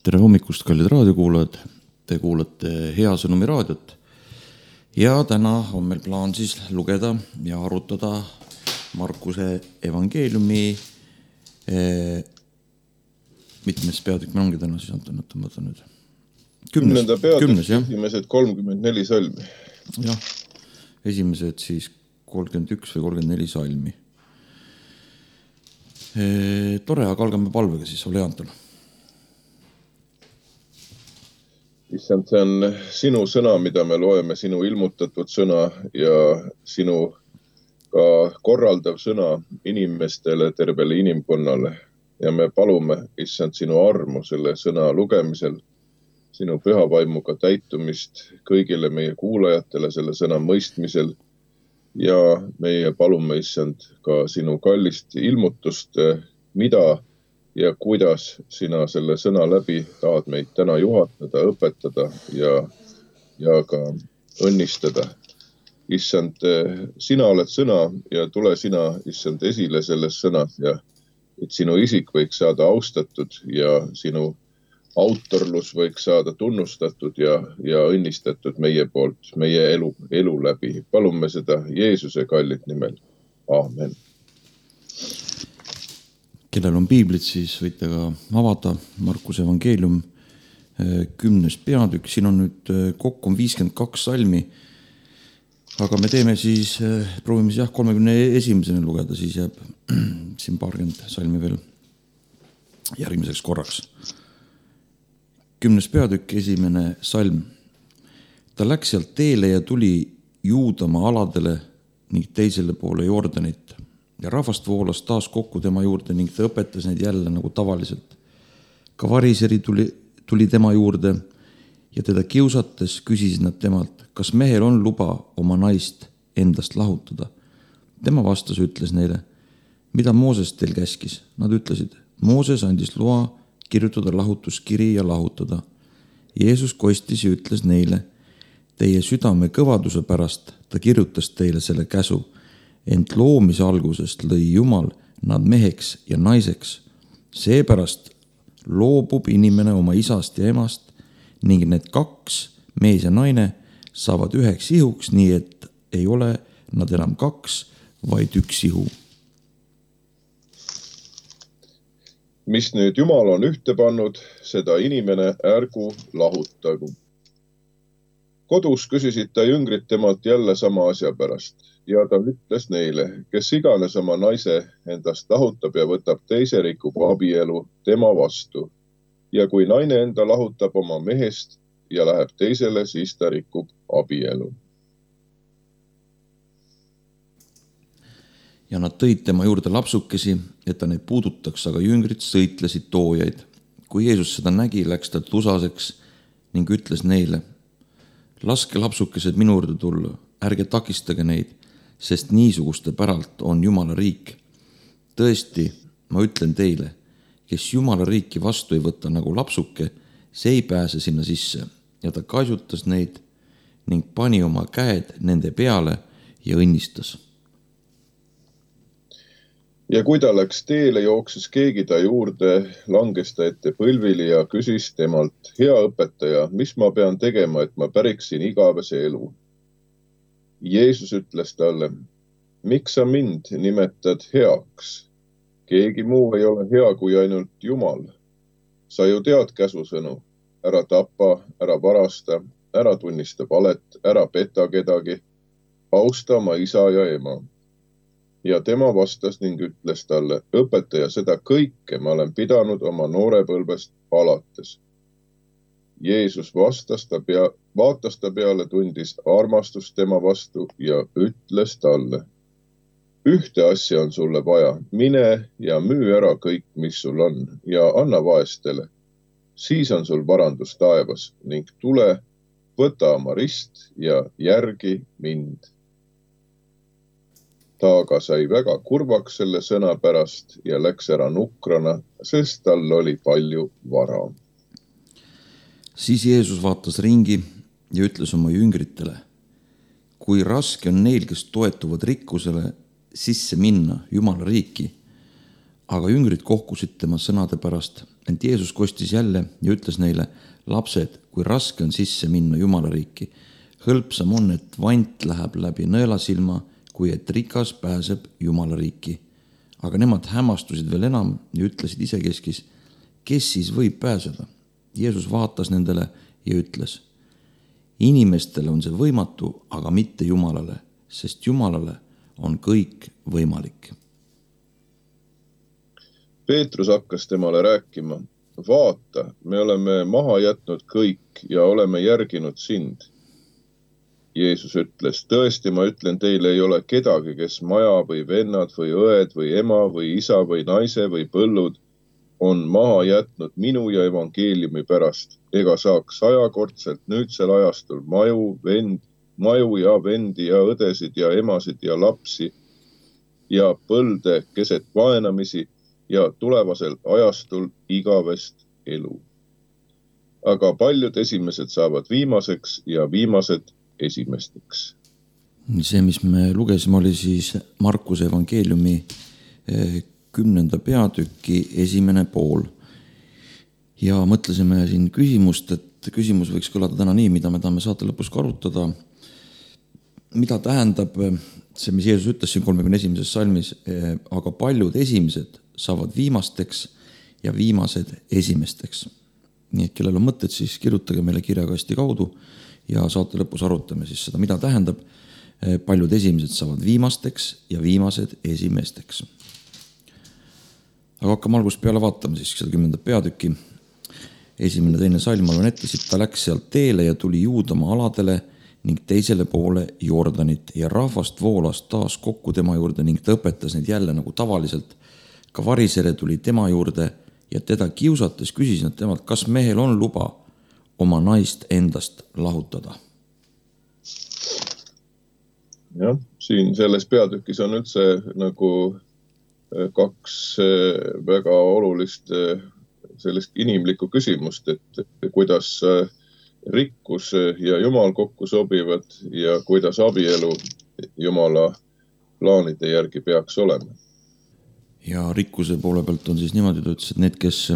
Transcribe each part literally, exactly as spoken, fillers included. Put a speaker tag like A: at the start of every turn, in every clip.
A: Tere hommikust, kallid raadiokuulajad. Te kuulate Hea Sõnumi raadiot. Ja täna on meil plaan siis lugeda ja arutada Markuse evangeeliumi eh, mitmes peatükk meil ongi täna siis Anton, et mõtlen nüüd. Kümnes, kümnes, jah.
B: Esimesed kolmkümmend neli salmi.
A: Jah, esimesed siis kolmkümmend üks või kolmkümmend neli salmi. Eh, tore, aga algame palvega siis, ole Anton.
B: Issand, see on sinu sõna, mida me loeme, sinu ilmutatud sõna ja sinu ka korraldav sõna inimestele, tervele inimkonnale. Ja me palume, issand, sinu armu selle sõna lugemisel, sinu püha vaimuga täitumist kõigile meie kuulajatele selle sõna mõistmisel ja meie palume, issand, ka sinu kallist ilmutust, mida ja kuidas sina selle sõna läbi tahad meid täna juhatada, õpetada ja, ja ka õnnistada. Issand, sina oled sõna ja tule sina, issand, esile selles sõnas ja et sinu isik võiks saada austatud ja sinu autorlus võiks saada tunnustatud ja, ja õnnistatud meie poolt, meie elu, elu läbi. Palume seda Jeesuse kallit nimel. Aamen.
A: Kellel on piiblit, siis võite ka avada Markuse evangeelium kümnes peatükk. Siin on nüüd kokku on viiskümmend kaks salmi, aga me teeme siis, proovime siis jah, kolmekümne esimesena lugeda, siis jääb siin paarkümmend salmi veel järgmiseks korraks. Kümnes peatükk, esimene salm. Ta läks sealt teele ja tuli Juudamaa aladele ning teisele poole Jordanit. Ja rahvast voolas taas kokku tema juurde ning ta õpetas neid jälle nagu tavaliselt. Ka variseri tuli, tuli tema juurde ja teda kiusates küsisid nad temalt, kas mehel on luba oma naist endast lahutada. Tema vastas ütles neile, mida Mooses teil käskis. Nad ütlesid, Mooses andis loa kirjutada lahutuskiri ja lahutada. Jeesus kostis ja ütles neile, teie südame kõvaduse pärast ta kirjutas teile selle käsu. Ent loomise algusest lõi Jumal nad meheks ja naiseks. Seepärast loobub inimene oma isast ja emast ning need kaks, mees ja naine, saavad üheks ihuks, nii et ei ole nad enam kaks, vaid üks ihu.
B: Mis nüüd Jumal on ühte pannud, seda inimene ärgu lahutagu. Kodus küsisid ta jüngrid temalt jälle sama asja pärast. Ja ta ütles neile, kes iganes oma naise endast lahutab ja võtab teise rikub abielu tema vastu. Ja kui naine enda lahutab oma mehest ja läheb teisele, siis ta rikub abielu.
A: Ja nad tõid tema juurde lapsukesi, et ta neid puudutaks, aga jüngrid sõitlesid toojaid. Kui Jeesus seda nägi, läks ta tusaseks ning ütles neile, laske lapsukesed minu juurde tulla, ärge takistage neid, sest niisuguste päralt on Jumala riik. Tõesti, ma ütlen teile, kes Jumala riiki vastu ei võta nagu lapsuke, see ei pääse sinna sisse. Ja ta kaisutas neid ning pani oma käed nende peale ja õnnistas.
B: Ja kui ta läks teele, jooksis keegi ta juurde, langes ta ette põlvili ja küsis temalt, hea õpetaja, mis ma pean tegema, et ma päriksin igavese elu? Jeesus ütles talle, miks sa mind nimetad heaks? Keegi muu ei ole hea kui ainult Jumal. Sa ju tead käsusõnu, ära tapa, ära varasta, ära tunnista valet, ära peta kedagi, austa oma isa ja ema. Ja tema vastas ning ütles talle, õpetaja, seda kõike ma olen pidanud oma noorepõlvest alates. Jeesus vastas ta pea, vaatas ta peale, tundis armastust tema vastu ja ütles talle, ühte asja on sulle vaja, mine ja müü ära kõik, mis sul on ja anna vaestele. Siis on sul varandus taevas ning tule, võta oma rist ja järgi mind. Ta aga sai väga kurvaks selle sõna pärast ja läks ära nukrana, sest tal oli palju vara.
A: Siis Jeesus vaatas ringi ja ütles oma jüngritele, kui raske on neil, kes toetuvad rikkusele, sisse minna Jumala riiki. aga jüngrid kohkusid tema sõnade pärast, ent Jeesus kostis jälle ja ütles neile: lapsed, kui raske on sisse minna Jumala riiki. Hõlpsam on, et vant läheb läbi nõelasilma, kui et rikas pääseb Jumala riiki. Aga nemad hämmastusid veel enam ja ütlesid isekeskis: kes siis võib pääseda? Jeesus vaatas nendele ja ütles: inimestele on see võimatu, aga mitte Jumalale, sest Jumalale on kõik võimalik.
B: Peetrus hakkas temale rääkima: vaata, me oleme maha jätnud kõik ja oleme järginud sind. Jeesus ütles: tõesti, ma ütlen teile, ei ole kedagi, kes maja või vennad või õed või ema või isa või naise või põllud on maha jätnud minu ja evangeeliumi pärast, ega saaks sajakordselt nüüdsel ajastul maju, vend, maju ja vendi ja õdesid ja emasid ja lapsi ja põlde keset vaenamisi ja tulevasel ajastul igavest elu. Aga paljud esimesed saavad viimaseks ja viimased esimesteks.
A: See, mis me lugesime, oli siis Markuse evangeeliumi kümnenda peatüki esimene pool. Ja mõtlesime siin küsimust, et küsimus võiks kõlada täna nii, mida me tahame saate lõpus ka arutada. Mida tähendab see, mis Jeesus ütles siin kolmekümne esimeses salmis, aga paljud esimesed saavad viimasteks ja viimased esimesteks. Nii et kellel on mõtted, siis kirjutage meile kirjakasti kaudu ja saate lõpus arutame siis seda, mida tähendab paljud esimesed saavad viimasteks ja viimased esimesteks. Aga hakkame algust peale vaatama siis seda kümnenda peatüki. Esimene teine salm on ette, siit ta läks sealt teele ja tuli Juudamaa aladele ning teisele poole Jordanit ja rahvast voolas taas kokku tema juurde ning ta õpetas neid jälle nagu tavaliselt. Ka varisere tuli tema juurde ja teda kiusates küsis nad temalt, kas mehel on luba oma naist endast lahutada.
B: Jah, siin selles peatükis on üldse nagu kaks väga olulist sellist inimlikku küsimust, et kuidas rikkus ja Jumal kokku sobivad ja kuidas abielu Jumala plaanide järgi peaks olema.
A: Ja rikkuse poole pealt on siis niimoodi, ta ütles, et need, kes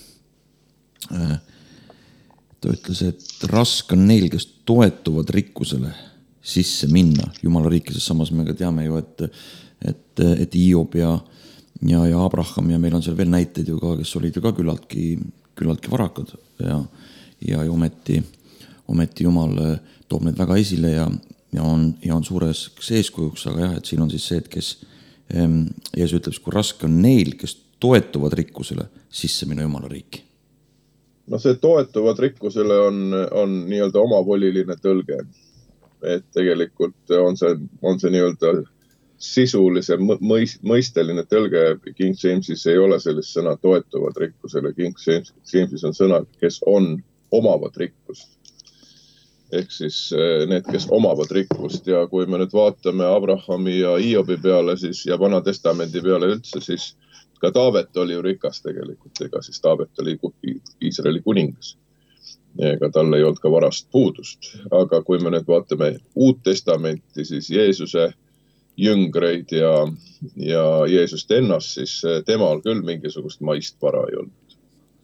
A: ta ütles, et raske on neil, kes toetuvad rikkusele sisse minna Jumala riiki, sest samas me ka teame ju, et, et, et Hiob ja Ja, ja Abraham ja meil on seal veel näiteid ju ka, kes olid ju ka küllaltki, küllaltki varakad ja, ja ometi, ometi Jumal toob need väga esile ja, ja, on, ja on suures eeskujuks, aga jah, et siin on siis see, et kes Jeesus ütleb, kui raske on neil, kes toetuvad rikkusele sisse minna Jumala riiki.
B: No see toetuvad rikkusele on, on nii-öelda omavoliline tõlge, et tegelikult on see, on see nii-öelda sisulise mõisteline tõlge. King Jamesis ei ole sellist sõna toetuvad rikkusele. King Jamesis on sõna, kes on omavad rikkust. Ehk siis need, kes omavad rikkust. Ja kui me nüüd vaatame Abrahami ja Hiobi peale siis, ja Vana Testamendi peale üldse, siis ka Taavet oli ju rikas tegelikult. Ega siis Taavet oli Iisraeli kuningas. Ega tal ei olnud ka varast puudust. Aga kui me nüüd vaatame Uut Testamenti, siis Jeesuse jüngreid ja, ja Jeesust ennast, siis temal küll mingisugust maist vara ei olnud.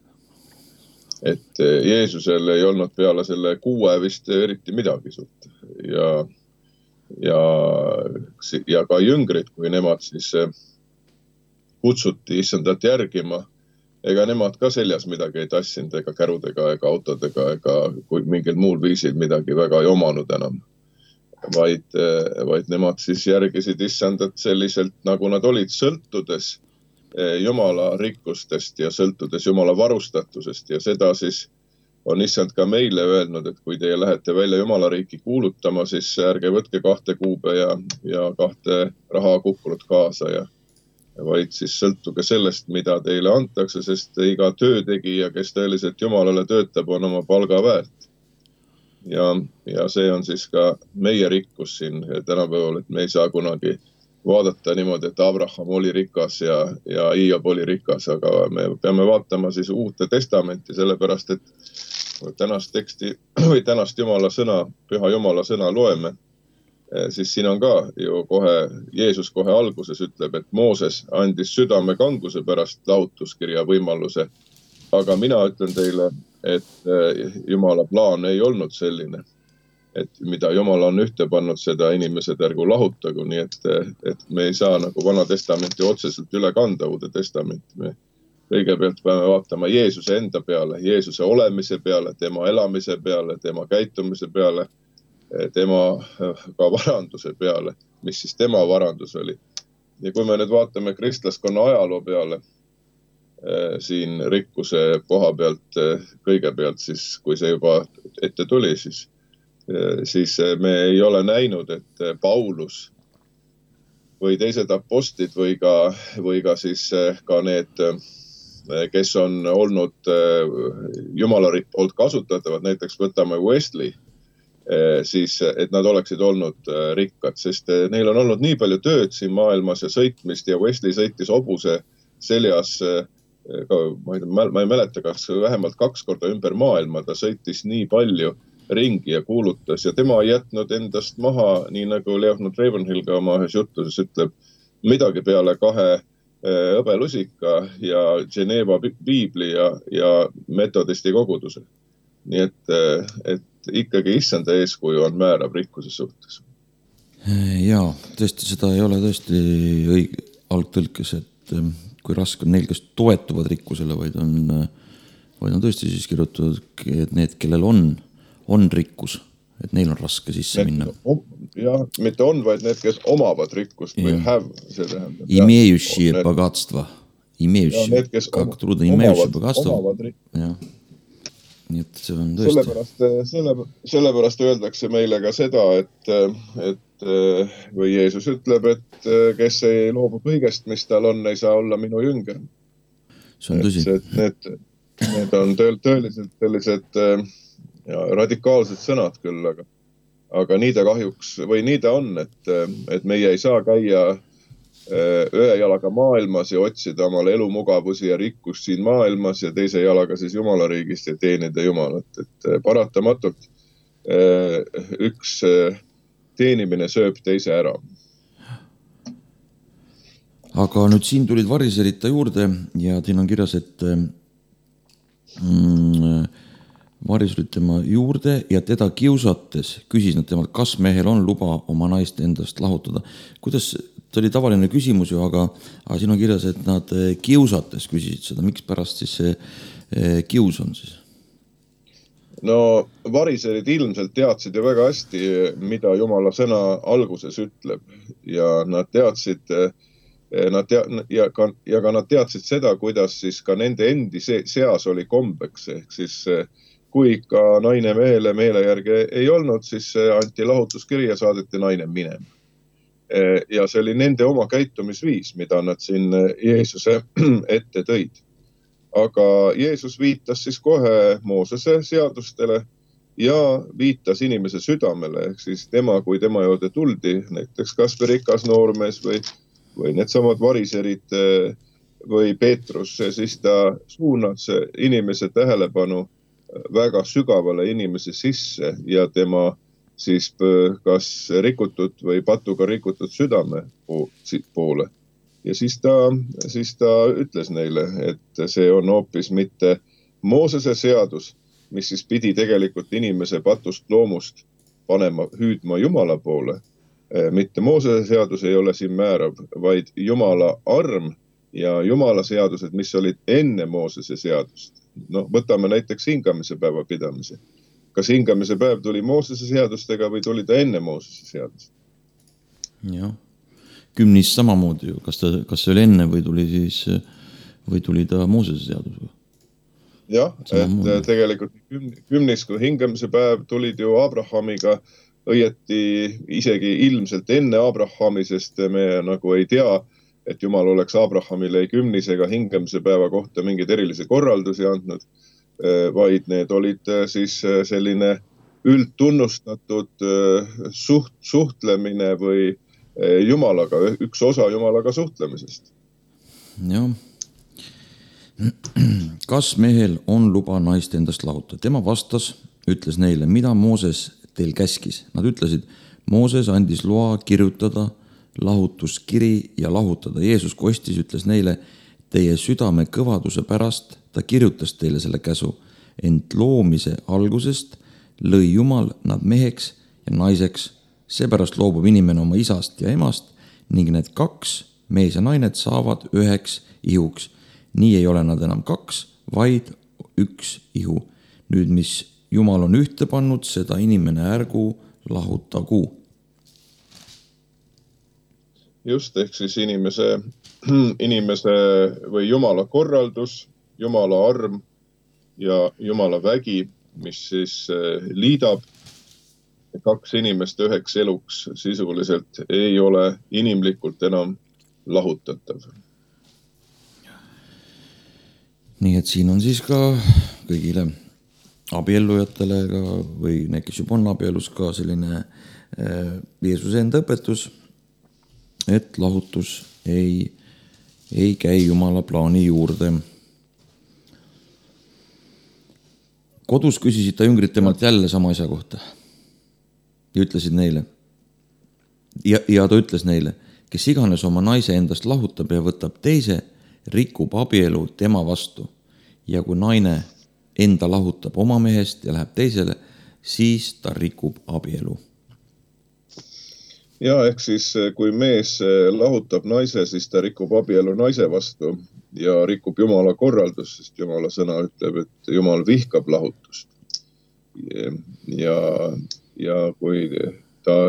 B: Et Jeesusel ei olnud peale selle kuue vist eriti midagi suurt. Ja, ja, ja ka jüngrid, kui nemad siis kutsuti issandat järgima, ega nemad ka seljas midagi ei tassinud, ega kärudega, ega autodega, ega kui mingil muul viisil midagi väga ei omanud enam. Vaid, vaid nemad siis järgisid issandat selliselt, nagu nad olid, sõltudes Jumala rikkustest ja sõltudes Jumala varustatusest. Ja seda siis on issand ka meile öelnud, et kui teie lähete välja Jumala riiki kuulutama, siis ärge võtke kahte kuube ja, ja kahte raha kukkunud kaasa, ja, vaid siis sõltuge sellest, mida teile antakse, sest iga töötegija, kes tõeliselt Jumalale töötab, on oma palga väärt. Ja, ja see on siis ka meie rikkus siin tänapäeval, et me ei saa kunagi vaadata niimoodi, et Abraham oli rikas ja, ja Hiob oli rikas, aga me peame vaatama siis Uute Testamenti, sellepärast, et tänast teksti või tänast Jumala sõna, püha Jumala sõna loeme, siis siin on ka ju kohe, Jeesus kohe alguses ütleb, et Mooses andis südame kanguse pärast lahutuskirja võimaluse. Aga mina ütlen teile, et Jumala plaan ei olnud selline, et mida Jumal on ühte pannud, seda inimesed ärgu lahutagu, nii et, et me ei saa nagu Vana Testamenti otseselt üle kanda Uude Testamenti. Me kõigepealt peame vaatama Jeesuse enda peale, Jeesuse olemise peale, tema elamise peale, tema käitumise peale, tema ka varanduse peale, mis siis tema varandus oli. Ja kui me nüüd vaatame kristlaskonna ajaloo peale, siin rikkuse koha pealt kõigepealt, siis kui see juba ette tuli, siis, siis me ei ole näinud, et Paulus või teised apostlid või ka, või ka siis ka need, kes on olnud Jumala poolt kasutatavad, näiteks võtame Wesley, siis et nad oleksid olnud rikkad, sest neil on olnud nii palju tööd siin maailmas ja sõitmist ja Wesley sõitis hobuse seljas, ma ei, ma ei mäleta, kas vähemalt kaks korda ümber maailma, ta sõitis nii palju ringi ja kuulutas ja tema ei jätnud endast maha, nii nagu Leonard Ravenhill ka oma ühes jutuses ütleb, midagi peale kahe õbelusika ja Geneva piibli ja, ja metodisti koguduse. Nii et, et ikkagi issanda eeskuju on määrav rikkuse suhtes.
A: Jaa, tõesti seda ei ole tõesti õige algtõlkes, et kui raske on neil, kes toetuvad rikkusele, vaid on, vaid on tõesti siis kirjutatud, et need, kellel on, on rikkus, et neil on raske sisse minna.
B: Jah, mitte on, vaid need, kes omavad rikkust või have, see tähendab.
A: Имеющие богатство. Имеющие,
B: need, kes
A: как трудно, имеющие богатство.
B: Jah.
A: Nii et see on tõesti.
B: Sellepärast, selle, sellepärast öeldakse meile ka seda, et, et või Jeesus ütleb, et kes ei loobu kõigest, mis tal on, ei saa olla minu jünger.
A: See on tõsi.
B: Et need, need on tõel, tõeliselt sellised ja radikaalsed sõnad küll, aga, aga nii ta kahjuks, või nii ta on, et, et meie ei saa käia ühe jalaga maailmas ja otsida omale elumugavusi ja rikkust siin maailmas ja teise jalaga siis Jumala riigist ja teenida Jumalat. Et paratamatult üks teenimine sööb teise ära.
A: Aga nüüd siin tulid variserita juurde ja siin on kirjas, et mm, variserid tema juurde ja teda kiusates küsis nad temalt, kas mehel on luba oma naist endast lahutada. Kuidas, ta oli tavaline küsimus ju, aga, aga siin on kirjas, et nad kiusates küsisid seda. Miks pärast siis see kius on siis?
B: No variserid ilmselt teadsid ju väga hästi, mida Jumala sõna alguses ütleb ja nad teadsid, nad tea, ja, ka, ja ka nad teadsid seda, kuidas siis ka nende endi seas oli kombeks, ehk siis kui ka naine mehele meele järgi ei olnud, siis anti lahutuskirja, saadeti naine minema. Ja see oli nende oma käitumisviis, mida nad siin Jeesuse ette tõid. Aga Jeesus viitas siis kohe Moosese seadustele ja viitas inimese südamele, ehk siis tema, kui tema juurde tuldi, näiteks kas või rikas noormees või, või need samad variserid või Peetrus, siis ta suunas inimese tähelepanu väga sügavale inimese sisse ja tema siis kas rikutud või patuga rikutud südame poole. Ja siis ta, siis ta ütles neile, et see on hoopis mitte Moosese seadus, mis siis pidi tegelikult inimese patust loomust panema hüüdma Jumala poole. Mitte Moosese seadus ei ole siin määrav, vaid Jumala arm ja Jumala seadused, mis olid enne Moosese seadust. No, võtame näiteks hingamise päeva pidamise. Kas hingamise päev tuli Moosese seadustega või tuli ta enne Moosese seadust?
A: Jah. Kümnis samamoodi ju. Kas, ta, kas see oli enne või tuli, siis, või tuli ta Moosese seadusega?
B: Jah, samamoodi. Et tegelikult kümnis, kui hingamise päev tulid ju Abrahamiga õieti isegi ilmselt enne Abrahami, sest me nagu ei tea, et Jumal oleks Abrahamile ei kümnise ega hingamise päeva kohta mingeid erilisi korraldusi andnud, vaid need olid siis selline üldtunnustatud suht, suhtlemine või Jumalaga, üks osa Jumalaga suhtlemisest.
A: Jah. Kas mehel on luba naist endast lahutada? Tema vastas, ütles neile, mida Mooses teil käskis. Nad ütlesid, Mooses andis loa kirjutada lahutuskiri ja lahutada. Jeesus kostis, ütles neile, teie südame kõvaduse pärast ta kirjutas teile selle käsu, ent loomise algusest lõi Jumal nad meheks ja naiseks. Seepärast loobub inimene oma isast ja emast ning need kaks, mees ja nained, saavad üheks ihuks. Nii ei ole nad enam kaks, vaid üks ihu. Nüüd, mis Jumal on ühte pannud, seda inimene ärgu lahutagu.
B: Just, ehk siis inimese, inimese või Jumala korraldus, Jumala arm ja Jumala vägi, mis siis liidab kaks inimest üheks eluks, sisuliselt ei ole inimlikult enam lahutatav.
A: Nii et siin on siis ka kõigile abiellujatele ka, või need, kes juba on abielus, ka selline Jeesuse enda õpetus, et lahutus ei, ei käi Jumala plaani juurde. Kodus küsisid ta jüngrid temalt jälle sama asja kohta ja ütlesid neile. Ja, ja ta ütles neile, kes iganes oma naise endast lahutab ja võtab teise, rikub abielu tema vastu. Ja kui naine enda lahutab oma mehest ja läheb teisele, siis ta rikub abielu.
B: Ja, ehk siis kui mees lahutab naise, siis ta rikub abielu naise vastu ja rikub Jumala korraldus, sest Jumala sõna ütleb, et Jumal vihkab lahutust. Ja, ja kui ta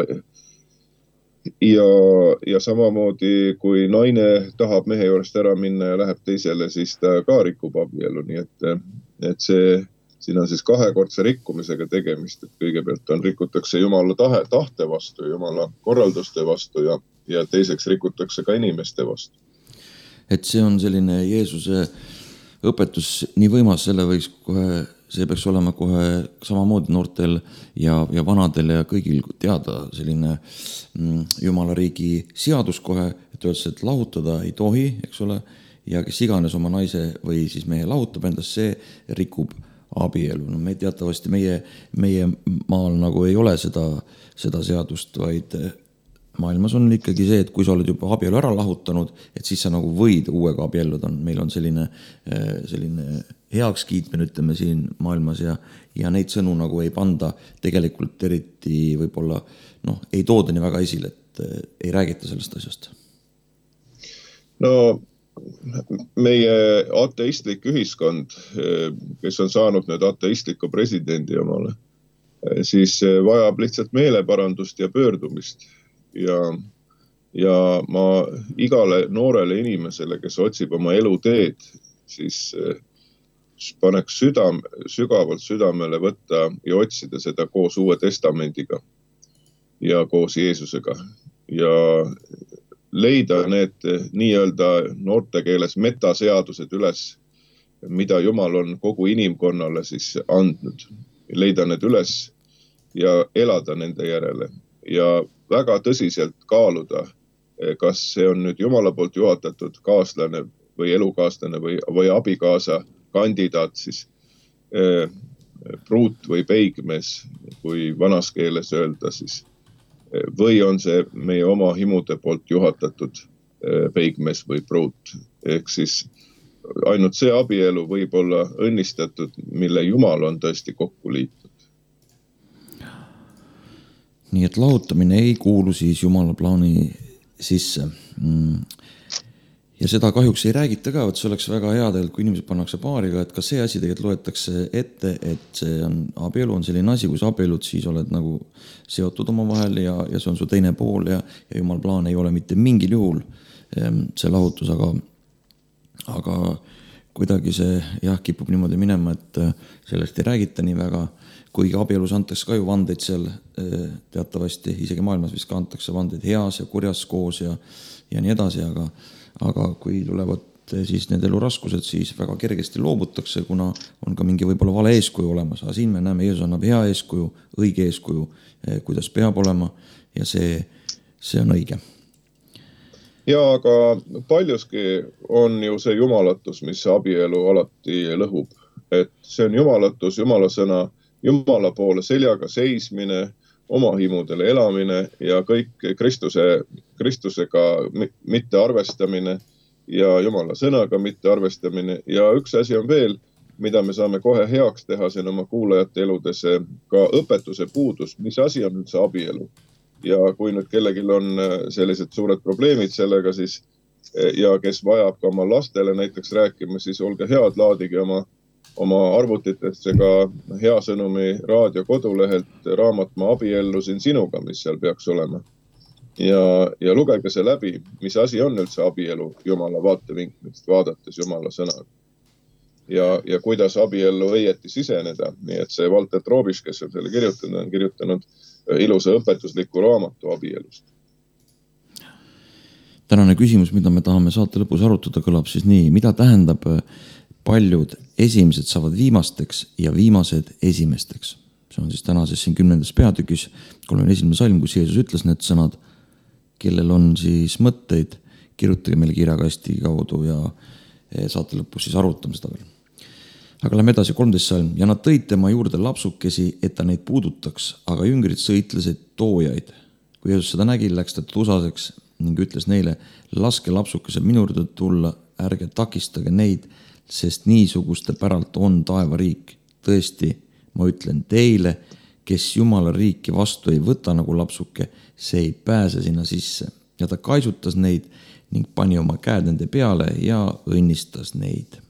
B: ja, ja samamoodi, kui naine tahab mehe juurest ära minna ja läheb teisele, siis ta ka rikub abielu, nii et, et see siin on siis kahekordse rikkumisega tegemist, et kõigepealt on rikutakse Jumala tahe, tahte vastu, Jumala korralduste vastu ja, ja teiseks rikutakse ka inimeste vastu.
A: Et see on selline Jeesuse õpetus nii võimas, selle võiks kohe, see peaks olema kohe samamoodi noortel ja, ja vanadel ja kõigil teada selline mm, Jumala riigi seadus kohe, et öeldes, et lahutada ei tohi, eks ole, ja kes iganes oma naise või siis mehe lahutab endast, see rikub abielu. No me teatavasti meie, meie maal nagu ei ole seda, seda seadust, vaid maailmas on ikkagi see, et kui sa oled juba abielu ära lahutanud, et siis sa nagu võid uuega abielluda. Meil on selline, selline heaks kiitmine, ütleme siin maailmas ja, ja neid sõnu nagu ei panda tegelikult eriti võib-olla, noh, ei tooda nii väga esile, et ei räägita sellest asjast.
B: No meie ateistlik ühiskond, kes on saanud nüüd ateistliku presidendi omale, siis vajab lihtsalt meeleparandust ja pöördumist. Ja, ja ma igale noorele inimesele, kes otsib oma eluteed, siis paneks südam, sügavalt südamele võtta ja otsida seda koos Uue Testamendiga ja koos Jeesusega. Ja leida need nii-öelda noortekeeles metaseadused üles, mida Jumal on kogu inimkonnale siis andnud. Leida need üles ja elada nende järele. Ja väga tõsiselt kaaluda, kas see on nüüd Jumala poolt juhatatud kaaslane või elukaaslane või, või abikaasa kandidaat, siis eh, pruut või peigmees, kui vanas keeles öelda, siis või on see meie oma himude poolt juhatatud peigmees või pruut. Ehk siis ainult see abielu võib olla õnnistatud, mille Jumal on tõesti kokku liitnud.
A: Nii et lahutamine ei kuulu siis Jumala plaani sisse. Ja seda kahjuks ei räägita ka, et see oleks väga hea tegelikult, kui inimesed pannakse paariga, et ka see asi tegelikult loetakse ette, et see on, abielu on selline asi, kui sa abielud, siis oled nagu seotud oma vahel ja, ja see on su teine pool ja, ja Jumal plaan ei ole mitte mingil juhul see lahutus, aga, aga kuidagi see jah, kipub niimoodi minema, et sellest ei räägita nii väga, kuigi abielus antakse ka ju vandeid seal teatavasti, isegi maailmas vist ka antakse vandeid heas ja kurjas koos ja, ja nii edasi, aga aga kui tulevad siis need eluraskused, siis väga kergesti loobutakse, kuna on ka mingi võib-olla vale eeskuju olemas. Aga siin me näeme, Jeesus annab hea eeskuju, õige eeskuju, kuidas peab olema ja see, see on õige.
B: Ja, aga paljuski on ju see jumalatus, mis abielu alati lõhub. Et see on jumalatus, Jumala sõna, Jumala poole seljaga seismine, oma himudele elamine ja kõik Kristuse, Kristusega mitte arvestamine ja Jumala sõnaga mitte arvestamine. Ja üks asi on veel, mida me saame kohe heaks teha siin oma kuulajate eludes, ka õpetuse puudus, mis asi on üldse abielu. Ja kui nüüd kellelgi on sellised suured probleemid sellega, siis ja kes vajab ka oma lastele näiteks rääkima, siis olge head, laadige oma, oma arvutitesse ka hea sõnumi raadio kodulehelt raamat Ma abiellusin sinuga, mis seal peaks olema. Ja, ja lugege see läbi, mis asi on üldse abielu Jumala vaatevinklist, vaadates Jumala sõnaga. Ja, ja kuidas abiellu õieti siseneda. Nii et see Walter Trobis, kes on selle kirjutanud, on kirjutanud ilusa õpetusliku raamatu abielust.
A: Tänane küsimus, mida me tahame saate lõpus arutada, kõlab siis nii. Mida tähendab paljud esimesed saavad viimasteks ja viimased esimesteks? See on siis tänases siin kümnendas peatükis, kolmekümne esimene salm, kus Jeesus ütles need sõnad, kellel on siis mõtteid, kirjutage meile kirjakasti kaudu ja saate lõpus siis arutame seda veel. Aga lähme edasi, kolmteist salm. Ja nad tõid tema juurde lapsukesi, et ta neid puudutaks, aga jüngrid sõitlesid toojaid. Kui Jeesus seda nägi, läks ta tusaseks ning ütles neile, laske lapsukesed minu juurde tulla, ärge takistage neid, sest niisuguste päralt on taevariik. Tõesti, ma ütlen teile, kes Jumala riiki vastu ei võta nagu lapsuke, see ei pääse sinna sisse. Ja ta kaisutas neid ning pani oma käed nende peale ja õnnistas neid.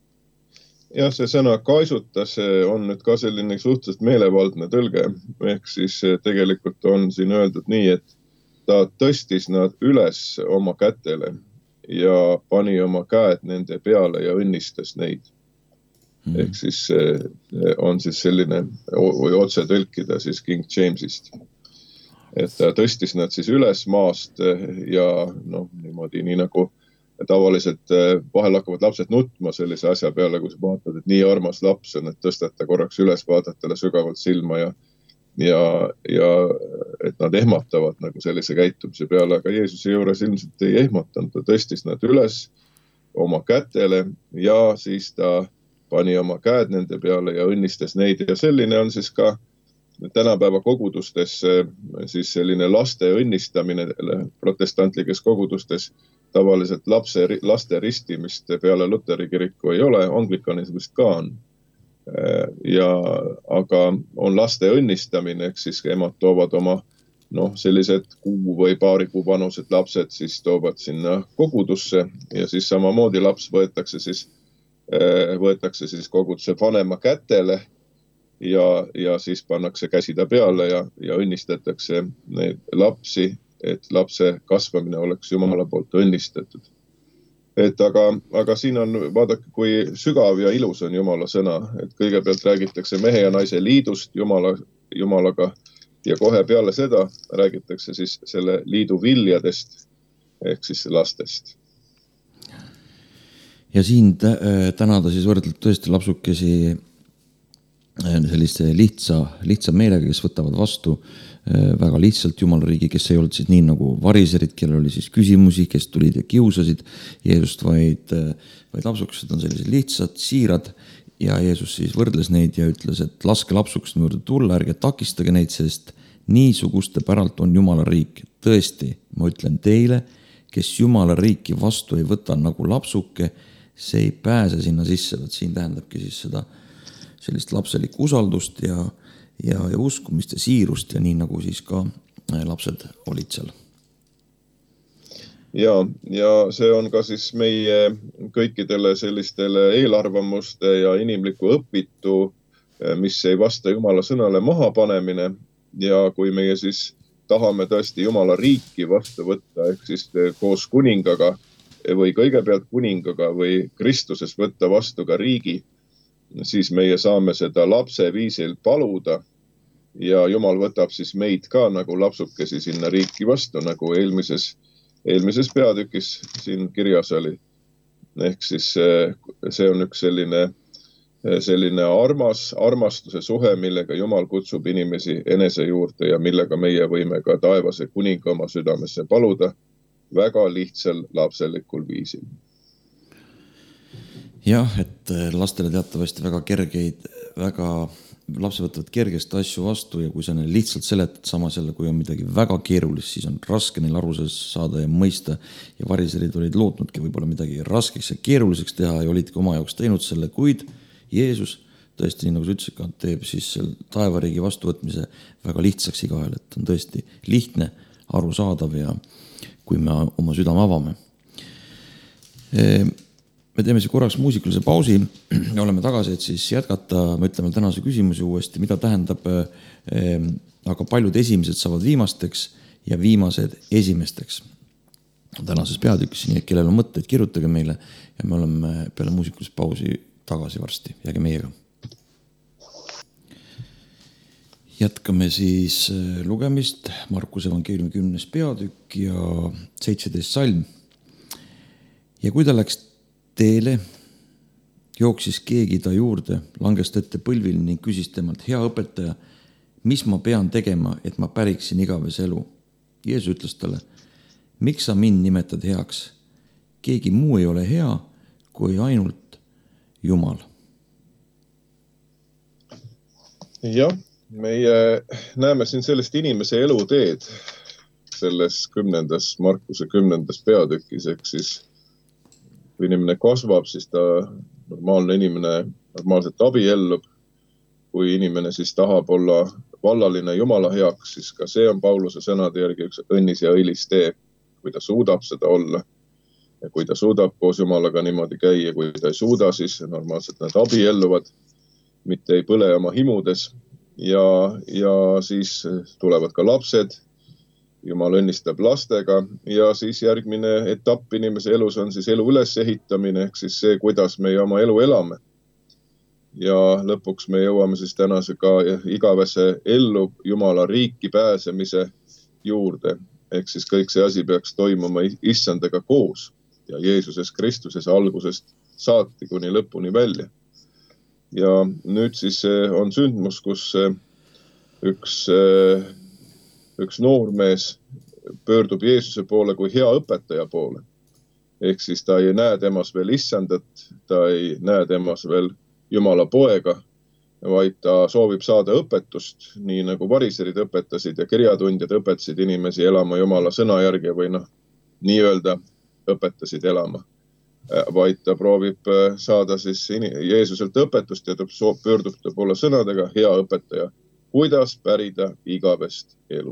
B: Ja see sõna kaisutas on nüüd ka selline suhteliselt meelevaldne tõlge. Ehk siis tegelikult on siin öeldud nii, et ta tõstis nad üles oma kätele ja pani oma käed nende peale ja õnnistas neid. Mm. Ehk siis on siis selline, või otse tõlkida siis King Jamesist. Et ta tõstis nad siis üles maast ja noh, niimoodi nii nagu tavaliselt vahel hakkavad lapsed nutma sellise asja peale, kui sa vaatad, et nii armas laps on, et tõstata korraks üles, vaadatele sügavalt silma ja, ja, ja et nad ehmatavad nagu sellise käitumise peale, aga Jeesuse juures ilmselt ei ehmatanud, ta tõstis nad üles oma kätele ja siis ta pani oma käed nende peale ja õnnistas neid ja selline on siis ka tänapäeva kogudustes siis selline laste õnnistamine protestantlikes kogudustes tavaliselt lapse, laste ristimist peale Luteri kiriku ei ole, anglikanismist ka on. Ja, aga on laste õnnistamine, ehk siis emad toovad oma noh, sellised kuu või paari kuu vanused lapsed siis toovad sinna kogudusse ja siis samamoodi laps võetakse siis, võetakse siis koguduse vanema kätele ja, ja siis pannakse käsida peale ja, ja õnnistatakse neid lapsi, et lapse kasvamine oleks Jumala poolt õnnistatud. Et aga, aga siin on, vaadake, kui sügav ja ilus on Jumala sõna, et kõigepealt räägitakse mehe ja naise liidust Jumala, Jumalaga ja kohe peale seda räägitakse siis selle liidu viljadest ehk siis lastest.
A: Ja siin tänada siis võrdleb tõesti lapsukesi sellise lihtsa, lihtsa meelega, kes võtavad vastu väga lihtsalt Jumala riigi, kes ei olnud siis nii nagu variserid, kellel oli siis küsimusi, kes tulid ja kiusasid Jeesust, vaid, vaid lapsukesed on sellised lihtsad, siirad ja Jeesus siis võrdles neid ja ütles, et laske lapsukesed juurde tulla, ärge takistage neid, sest niisuguste päralt on Jumala riik. Tõesti, ma ütlen teile, kes Jumala riiki vastu ei võta nagu lapsuke, see ei pääse sinna sisse, vaid siin tähendabki siis seda sellist lapselikku usaldust ja Ja, ja uskumist ja siirust ja nii nagu siis ka lapsed olid seal.
B: Ja, ja see on ka siis meie kõikidele sellistele eelarvamuste ja inimliku õpitu, mis ei vasta Jumala sõnale mahapanemine ja kui meie siis tahame tõesti Jumala riiki vastu võtta, ehk siis koos kuningaga või kõigepealt kuningaga või Kristuses võtta vastu ka riigi, siis meie saame seda lapse viisil paluda ja Jumal võtab siis meid ka nagu lapsukesi sinna riiki vastu, nagu eelmises, eelmises peatükis siin kirjas oli. Ehk siis see on üks selline, selline armas, armastuse suhe, millega Jumal kutsub inimesi enese juurde ja millega meie võime ka taevase kuninga oma südamesse paluda väga lihtsal lapselikul viisil.
A: Jah, et lastele teatavasti väga kergeid, väga, lapsed võtavad kergesti asju vastu ja kui sa neile lihtsalt seletad, samas jälle, kui on midagi väga keerulist, siis on raske neil aru saada ja mõista. Ja variserid olid lootnudki võib-olla midagi raskeks ja keeruliseks teha ja olidki oma jaoks teinud selle, kuid Jeesus tõesti, nii nagu sa ütlesid, ka teeb siis taevariigi vastuvõtmise väga lihtsaks igaühel, et on tõesti lihtne, arusaadav ja kui me oma südame avame. Me teeme siis korraks muusikalise pausi ja oleme tagasi, et siis jätkata, me ütleme tänase küsimusi uuesti, mida tähendab, aga paljud esimesed saavad viimasteks ja viimased esimesteks. Tänases peatükis, nii et kellel on mõtteid, kirjutage meile ja me oleme peale muusikalist pausi tagasi varsti. Jääge meiega. Jätkame siis lugemist, Markuse evangeeliumi kümnes peatükk ja seitseteist salm. Ja kui ta läks teele, jooksis keegi ta juurde, langes ette põlvil ning küsis temalt, hea õpetaja, mis ma pean tegema, et ma päriksin igavese elu? Jeesus ütles talle, miks sa mind nimetad heaks? Keegi muu ei ole hea, kui ainult Jumal.
B: Jah, meie näeme siin sellist inimese eluteed selles kümnendas, Markuse kümnendas peatükis, ehk siis kui inimene kasvab, siis ta normaalne inimene normaalselt abiellub. Kui inimene siis tahab olla vallaline Jumala heaks, siis ka see on Pauluse sõnade järgi üks õnnis ja õilis tee, kui ta suudab seda olla. Ja kui ta suudab koos Jumalaga niimoodi käia, kui ta ei suuda, siis normaalselt nad abielluvad, mitte ei põle oma himudes. Ja, ja siis tulevad ka lapsed. Jumal õnnistab lastega ja siis järgmine etapp inimese elus on siis elu ülesehitamine, ehk siis see, kuidas me oma elu elame. Ja lõpuks me jõuame siis tänase ka igavese ellu Jumala riiki pääsemise juurde. Ehk siis kõik see asi peaks toimuma issandaga koos ja Jeesuses Kristuses algusest saati kuni lõpuni välja. Ja nüüd siis on sündmus, kus üks üks noormees pöördub Jeesuse poole kui hea õpetaja poole. Ehk siis ta ei näe temas veel issandat, ta ei näe temas veel Jumala poega, vaid ta soovib saada õpetust, nii nagu variserid õpetasid ja kirjatundjad õpetasid inimesi elama Jumala sõna järgi või noh, nii öelda õpetasid elama. Vaid ta proovib saada siis Jeesuselt õpetust ja ta pöördub ta poole sõnadega, hea õpetaja, kuidas pärida igavest elu.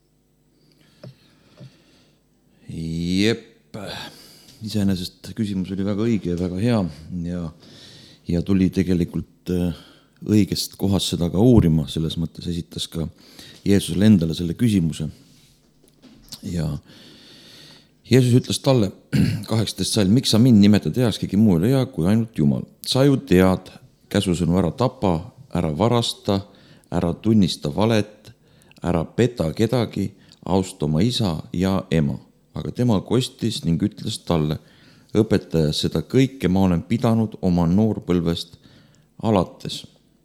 A: Jep, iseenesest küsimus oli väga õige ja väga hea ja, ja tuli tegelikult õigest kohast seda ka uurima, selles mõttes esitas ka Jeesusele endale selle küsimuse. Ja Jeesus ütles talle kaheksateist salm, miks sa mind nimetad heaks, keegi muu ei ole hea kui ainult Jumal. Sa ju tead, käsusõnu ära tapa, ära varasta, ära tunnista valet, ära peta kedagi, austa oma isa ja ema. Aga tema kostis ning ütles talle, õpetaja, seda kõike ma olen pidanud oma noorpõlvest alates.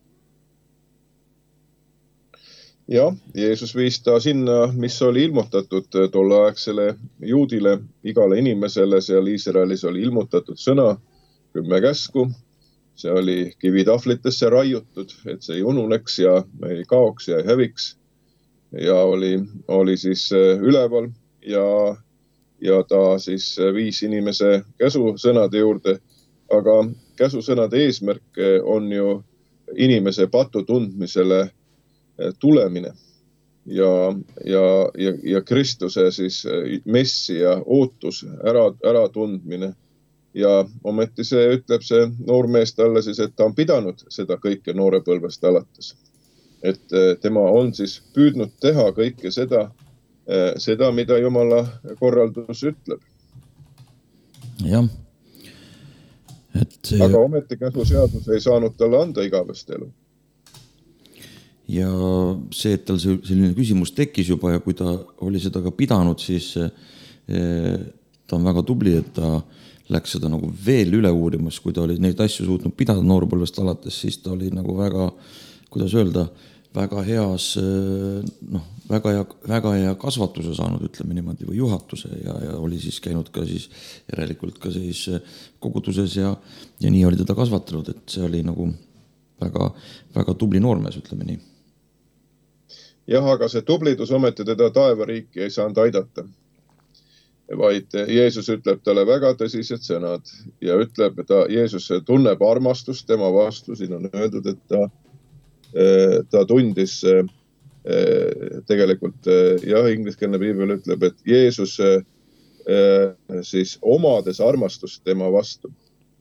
B: Jah, Jeesus viis ta sinna, mis oli ilmutatud tolleaegsele juudile, igale inimesele, seal Iisraelis oli ilmutatud sõna, kümme käsku. See oli kivitahvlitesse raiutud, et see ei ununeks ja ei kaoks ja ei häviks. Ja oli, oli siis üleval ja, ja ta siis viis inimese käsusõnade juurde. Aga käsusõnade eesmärk on ju inimese patu tundmisele tulemine ja, ja, ja, ja Kristuse siis messi ja ootus ära, ära tundmine. Ja ometi see ütleb see noormees talle siis, et ta on pidanud seda kõike noorepõlvest alates. Et tema on siis püüdnud teha kõike seda, seda, mida Jumala korraldus ütleb.
A: Jah. Et see...
B: Aga ometi käsuseadus ei saanud talle anda igavest elu.
A: Ja see, et tal selline küsimus tekkis juba ja kui ta oli seda ka pidanud, siis ta on väga tubli, et ta läks seda nagu veel üle uurimas, kui ta oli neid asju suutnud pidada noorpõlvest alates, siis ta oli nagu väga, kuidas öelda, väga heas, noh, väga hea, väga hea kasvatuse saanud, ütleme niimoodi, või juhatuse ja, ja oli siis käinud ka siis järelikult ka siis koguduses ja, ja nii oli teda kasvatanud, et see oli nagu väga, väga tubli noormees, ütleme nii.
B: Jah, aga see tublidus ometi teda taevariiki ei saanud aidata. Vaid Jeesus ütleb talle väga tõsised sõnad ja ütleb, et ta, Jeesus tunneb armastust tema vastu. Siin on öeldud, et ta, ta tundis tegelikult, jah, ingliskeelne piibel ütleb, et Jeesus siis omades armastust tema vastu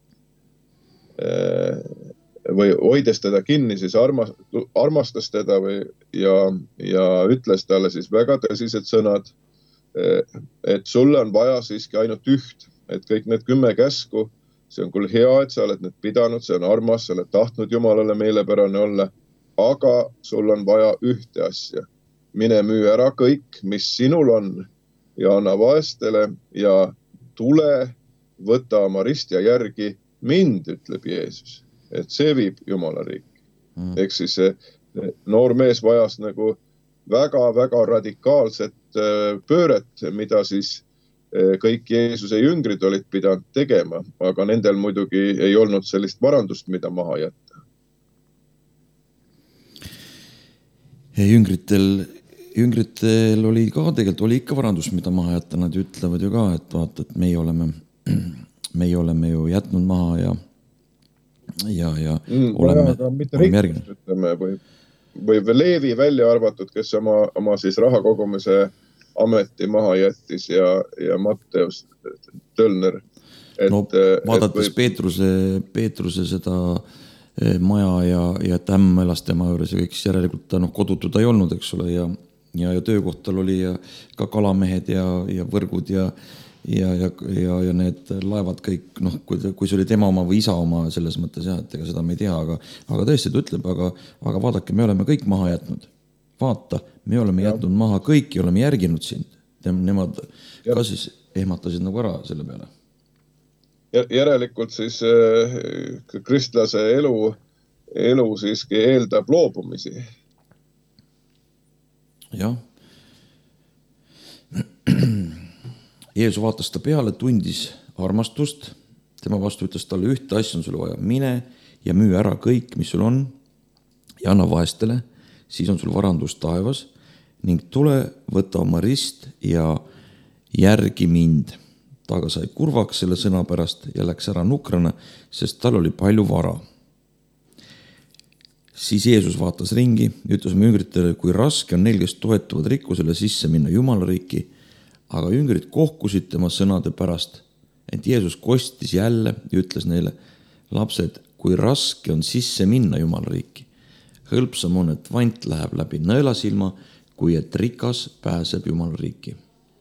B: või hoides teda kinni, siis armastas teda või, ja, ja ütles talle siis väga tõsised sõnad, et sulle on vaja siiski ainult üht, et kõik need kümme käsku, see on küll hea, et sa oled need pidanud, see on armas, sa oled tahtnud Jumalale meelepärane olla, aga sul on vaja ühte asja. Mine müü ära kõik, mis sinul on ja anna vaestele ja tule, võta oma ristja järgi mind, ütleb Jeesus. Et see viib Jumala riiki. Mm. Ehk siis noor mees vajas nagu väga-väga radikaalset pööret, mida siis kõik Jeesuse jüngrid olid pidanud tegema, aga nendel muidugi ei olnud sellist varandust, mida maha jätta.
A: Jüngritel, jüngritel oli ka tegelikult, oli ikka varandust, mida maha jätta. Nad ütlevad ju ka, et vaata, et meie oleme, meie oleme ju jätnud maha ja ja, ja mm, oleme, oleme järginud.
B: Või, või Leevi välja arvatud, kes oma, oma siis rahakogumise ameti maha jättis ja, ja Matteus Tölner.
A: Et, no vaadates et või... Peetruse, Peetruse seda maja ja, ja tämm elas tema juures ja kõik järelikult ta no, kodutu ta ei olnud, eks ole, ja, ja, ja töökohtal oli ja ka kalamehed ja, ja võrgud ja Ja, ja, ja, ja need laevad kõik, noh, kui, kui see oli tema oma või isa oma selles mõttes, jah, et ega seda me ei tea, aga, aga tõesti ta ütleb, aga, aga vaadake, me oleme kõik maha jätnud. Vaata, me oleme ja. jätnud maha kõiki, oleme järginud sind. Nemad ja. ka siis ehmatasid nagu ära selle peale.
B: Järelikult siis äh, kristlase elu, elu siiski eeldab loobumisi.
A: Jah. Jeesus vaatas ta peale, tundis armastust. Tema vastu ütles talle ühte asja on sulle vaja. Mine ja müü ära kõik, mis sul on ja anna vaestele. Siis on sul varandus taevas ning tule, võta oma rist ja järgi mind. Ta aga sai kurvaks selle sõna pärast ja läks ära nukrana, sest tal oli palju vara. Siis Jeesus vaatas ringi ja ütles oma jüngritele, kui raske on neil, kes toetuvad rikkusele sisse minna Jumala riiki. Aga jüngrid kohkusid tema sõnade pärast, et Jeesus kostis jälle ja ütles neile, lapsed, kui raske on sisse minna Jumala riiki. Hõlpsam on, et vant läheb läbi nõelasilma, kui et rikas pääseb Jumala riiki.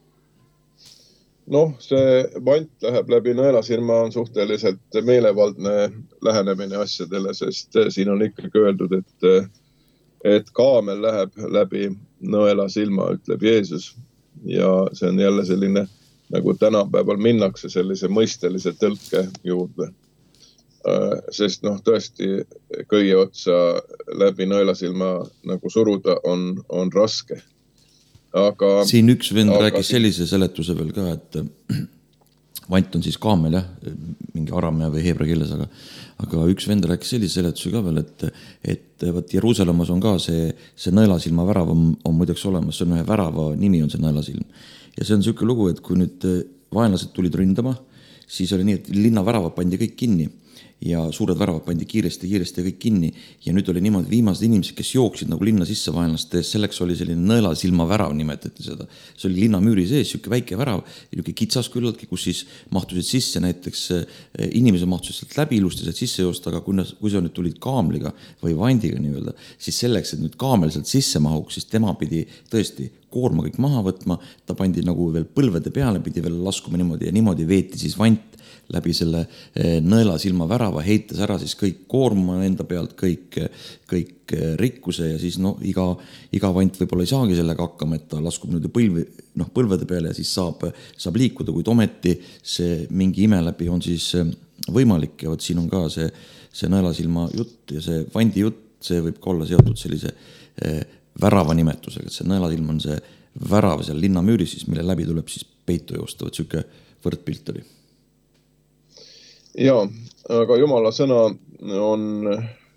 B: Noh, see vant läheb läbi nõelasilma on suhteliselt meelevaldne lähenemine asjadele, sest siin on ikkagi öeldud, et, et kaamel läheb läbi nõelasilma, ütleb Jeesus. Ja see on jälle selline, nagu tänapäeval minnakse sellise mõistelise tõlke juurde. Sest noh, tõesti kõige otsa läbi nõelasilma nagu suruda on, on raske. Aga,
A: siin üks vend aga... rääkis sellise seletuse veel ka, et vant on siis kaamel, jah, mingi aramea või heebra keeles, aga, aga üks vend rääkis sellise seletuse ka veel, et, et võt, Jeruusalemmas on ka see, see nõelasilma värav on, on muideks olemas, see on ühe värava nimi on see nõelasilm. Ja see on selline lugu, et kui nüüd vaenlased tulid ründama, siis oli nii, et linna väravad pandi kõik kinni ja suured väravad pandi kiiresti, kiiresti kõik kinni ja nüüd oli niimoodi viimased inimesed, kes jooksid nagu linna sisse vaenlaste, selleks oli selline nõelasilma värav, nimetati seda. See oli linna müüri sees, siuke väike värav, siuke kitsas küllaltki, kus siis mahtusid sisse näiteks inimesed mahtusid sealt läbi ilusti sealt sisse joosta, aga kui, kui sa nüüd tulid kaamliga või vandiga nii-öelda, siis selleks, et nüüd kaamel sealt sisse mahuks, siis tema pidi tõesti koorma kõik maha võtma, ta pandi nagu veel põlvede peale, pidi veel laskuma niimoodi ja niimoodi veeti siis vant läbi selle nõelasilma värava, heites ära siis kõik koorma enda pealt, kõik, kõik rikkuse ja siis no, iga, iga vant võib-olla ei saagi sellega hakkama, et ta laskub nüüd põlvi, noh, põlvede peale ja siis saab, saab liikuda, kuid ometi see mingi ime läbi on siis võimalik ja võt siin on ka see, see nõelasilma jutt ja see vandi jutt, see võib ka olla seotud sellise värava nimetusega, et see nõelasilm on see värav seal linna müüris, siis mille läbi tuleb siis peitu joosta, võt siuke võrdpilt oli.
B: Ja, aga Jumala sõna on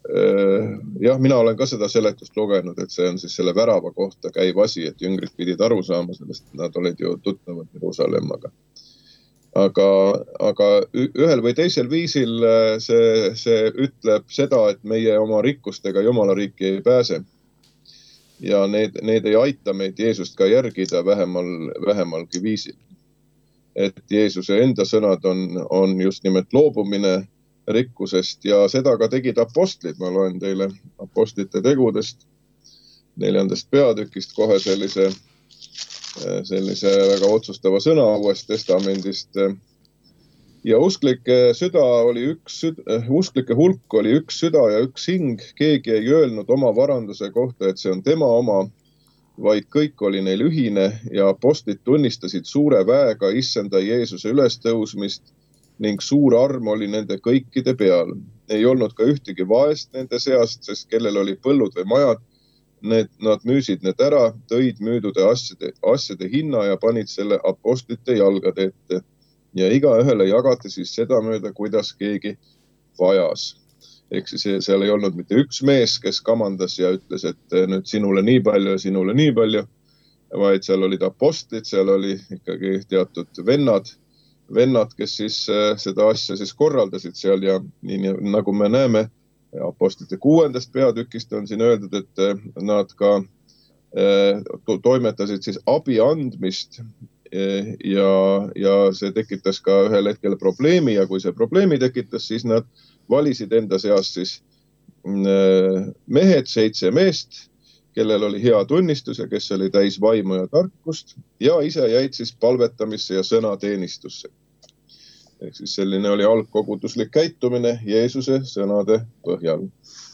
B: jah, mina olen ka seda seletust lugenud, et see on siis selle värava kohta käiv asi, et jüngrid pidid aru saama sellest, et nad olid ju tuttavad Jeruusalemmaga. Aga, aga ühel või teisel viisil see, see ütleb seda, et meie oma rikkustega Jumala riiki ei pääse. Ja need, need ei aita meid Jeesust ka järgida vähemal, vähemalgi viisil. Et Jeesuse enda sõnad on, on just nimelt loobumine rikkusest ja seda ka tegid apostlid. Ma loen teile apostlite tegudest neljandast peatükist kohe sellise sellise väga otsustava sõna Uuest testamendist. Ja usklike süda oli üks, usklike hulk oli üks süda ja üks hing. Keegi ei öelnud oma varanduse kohta, et see on tema oma, vaid kõik oli neil ühine ja apostlid tunnistasid suure väega issanda Jeesuse ülestõusmist ning suur arm oli nende kõikide peal. Ei olnud ka ühtegi vaest nende seast, sest kellel oli põllud või majad, Need, nad müüsid need ära, tõid müüdude asjade, asjade hinna ja panid selle apostlite jalgade ette. Ja iga ühele jagati siis seda mööda, kuidas keegi vajas. Ehk siis seal ei olnud mitte üks mees, kes kamandas ja ütles, et nüüd sinule nii palju ja sinule nii palju, vaid seal olid apostlid, seal oli ikkagi teatud vennad, vennad, kes siis seda asja siis korraldasid seal ja nii nagu me näeme, apostlite kuuendast peatükist on siin öeldud, et nad ka toimetasid siis abi andmist ja, ja see tekitas ka ühel hetkel probleemi ja kui see probleemi tekitas, siis nad valisid enda seast siis mehed, seitse meest, kellel oli hea tunnistus ja kes oli täis vaimu ja tarkust ja ise jäid siis palvetamisse ja sõnateenistusse. Ehk siis selline oli algkoguduslik käitumine Jeesuse sõnade põhjal.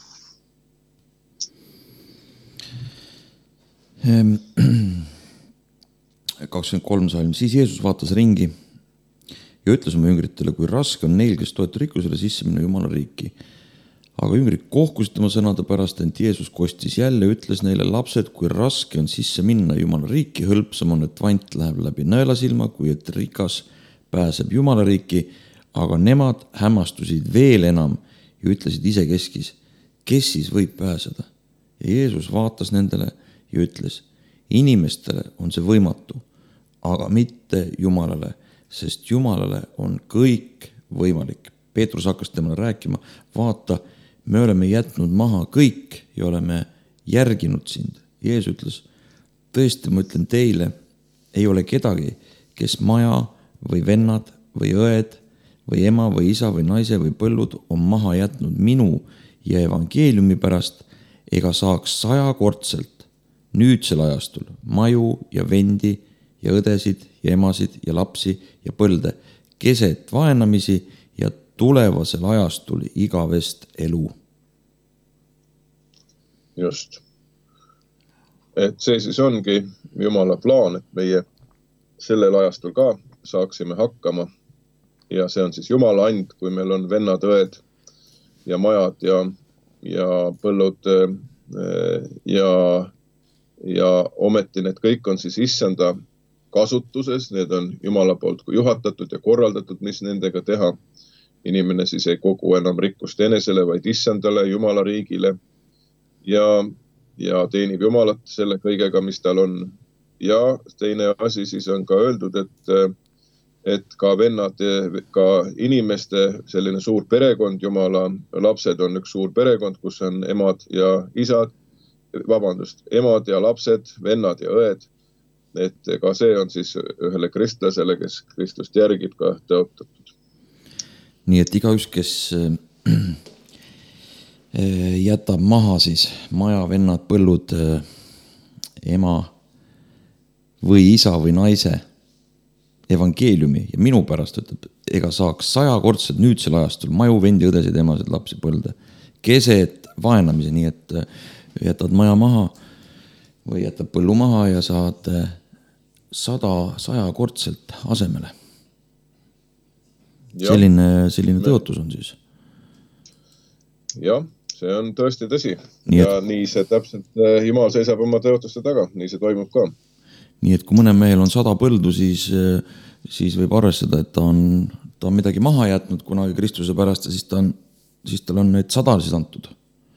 A: kakskümmend kolm salm. Siis Jeesus vaatas ringi ja ütles oma jüngritele, kui raske on neil, kes toetu rikkusele sisse minna Jumala riiki. Aga jüngrid kohkusid tema sõnade pärast, ent Jeesus kostis jälle, ütles neile lapsed, kui raske on sisse minna Jumala riiki, hõlpsam on, et vant läheb läbi nõelasilma, kui et rikas pääseb Jumala riiki, aga nemad hämmastusid veel enam ja ütlesid ise keskis, kes siis võib pääseda. Ja Jeesus vaatas nendele ja ütles, inimestele on see võimatu, aga mitte Jumalale, sest Jumalale on kõik võimalik. Peetrus hakkas temale rääkima, vaata, me oleme jätnud maha kõik ja oleme järginud sind. Jeesus ütles, tõesti ma ütlen teile, ei ole kedagi, kes maja või vennad või õed või ema või isa või naise või põllud on maha jätnud minu ja evangeeliumi pärast ega saaks sajakordselt nüüdsel ajastul maju ja vendi ja õdesid ja emasid ja lapsi ja põlde keset vaenamisi ja tulevasel ajastul igavest elu.
B: Just. Et see siis ongi Jumala plaan, et meie sellel ajastul ka saaksime hakkama ja see on siis Jumala and, kui meil on vennad, õed ja majad ja, ja põllud ja, ja ometi need kõik on siis issanda kasutuses, need on Jumala poolt juhatatud ja korraldatud, mis nendega teha. Inimene siis ei kogu enam rikkust enesele, vaid issandale, Jumala riigile ja, ja teenib Jumalat selle kõigega, mis tal on. Ja teine asi siis on ka öeldud, et et ka vennad, ka inimeste selline suur perekond, Jumala lapsed on üks suur perekond, kus on emad ja isad, vabandust, emad ja lapsed, vennad ja õed. Et ka see on siis ühele kristlasele, kes Kristust järgib, ka tõotatud.
A: Nii et igaüks, kes jätab maha siis maja, vennad, põllud, ema või isa või naise evangeeliumi ja minu pärast ütleb, ega saaks sajakordselt nüüdsel ajastul maju, vendi, õdesid, emasid, lapsi, põlde keset vaenamise, nii et jätad maja maha või jätad põllu maha ja saad sada, sajakordselt asemele. Ja, selline, selline tõotus on siis.
B: Jah, see on tõesti tõsi. Nii et, ja nii see täpselt, Jumal seisab oma tõotuste taga, nii see toimub ka.
A: Nii et kui mõne mehel on sada põldu, siis, siis võib arvestada, et ta on, ta on midagi maha jätnud kunagi Kristuse pärast ja siis, ta on, siis tal on need sada siis antud.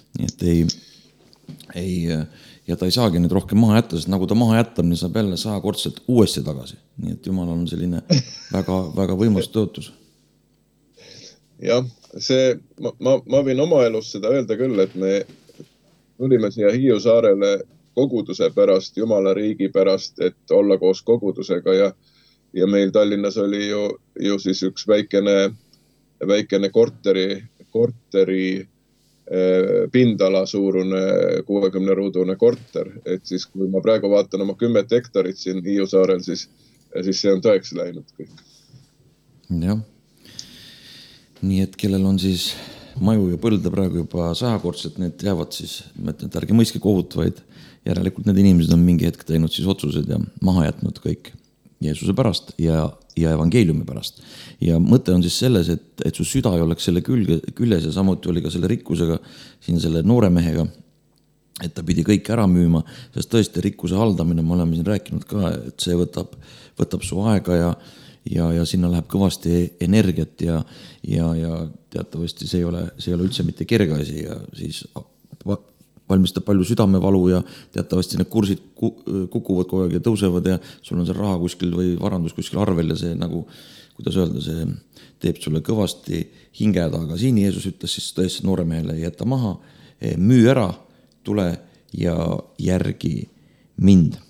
A: nii et ei, ei, ja ta ei saagi nüüd rohkem maha jätta, sest nagu ta maha jätab, niin saab jälle sajakordselt uuesti tagasi. Nii et Jumal on selline väga, väga võimas tõotus.
B: Jah, see, ma, ma, ma võin oma elus seda öelda küll, et me tulime siia Hiiu saarele koguduse pärast, Jumala riigi pärast, et olla koos kogudusega ja, ja meil Tallinnas oli ju, ju siis üks väikene, väikene korteri, korteri eh, pindala suurune kuuekümne ruudune korter. Et siis kui ma praegu vaatan oma kümmet hektarit siin Hiiu saarel, siis, siis see on tõeks läinud kõik.
A: Jah. Nii et kellel on siis maju ja põlda praegu juba sajakordselt, need jäävad siis, et ärge mõiske kohut, vaid järelikult need inimesed on mingi hetk teinud siis otsused ja maha jätnud kõik Jeesuse pärast ja, ja evangeeliumi pärast. Ja mõte on siis selles, et, et su süda ei oleks selle külge, küljes ja samuti oli ka selle rikkusega siin selle noore mehega, et ta pidi kõik ära müüma, sest tõesti rikkuse haldamine, me oleme siin rääkinud ka, et see võtab, võtab su aega ja Ja, ja sinna läheb kõvasti energiat ja, ja, ja teatavasti see ei ole, see ei ole üldse mitte kerge asi ja siis valmistab palju südamevalu ja teatavasti need kursid kukuvad kogu aeg ja tõusevad ja sul on see raha kuskil või varandus kuskil arvel ja see nagu, kuidas öelda, see teeb sulle kõvasti hingeda, aga siin Jeesus ütles siis tõesti nooremehele, jäta maha, müü ära, tule ja järgi mind.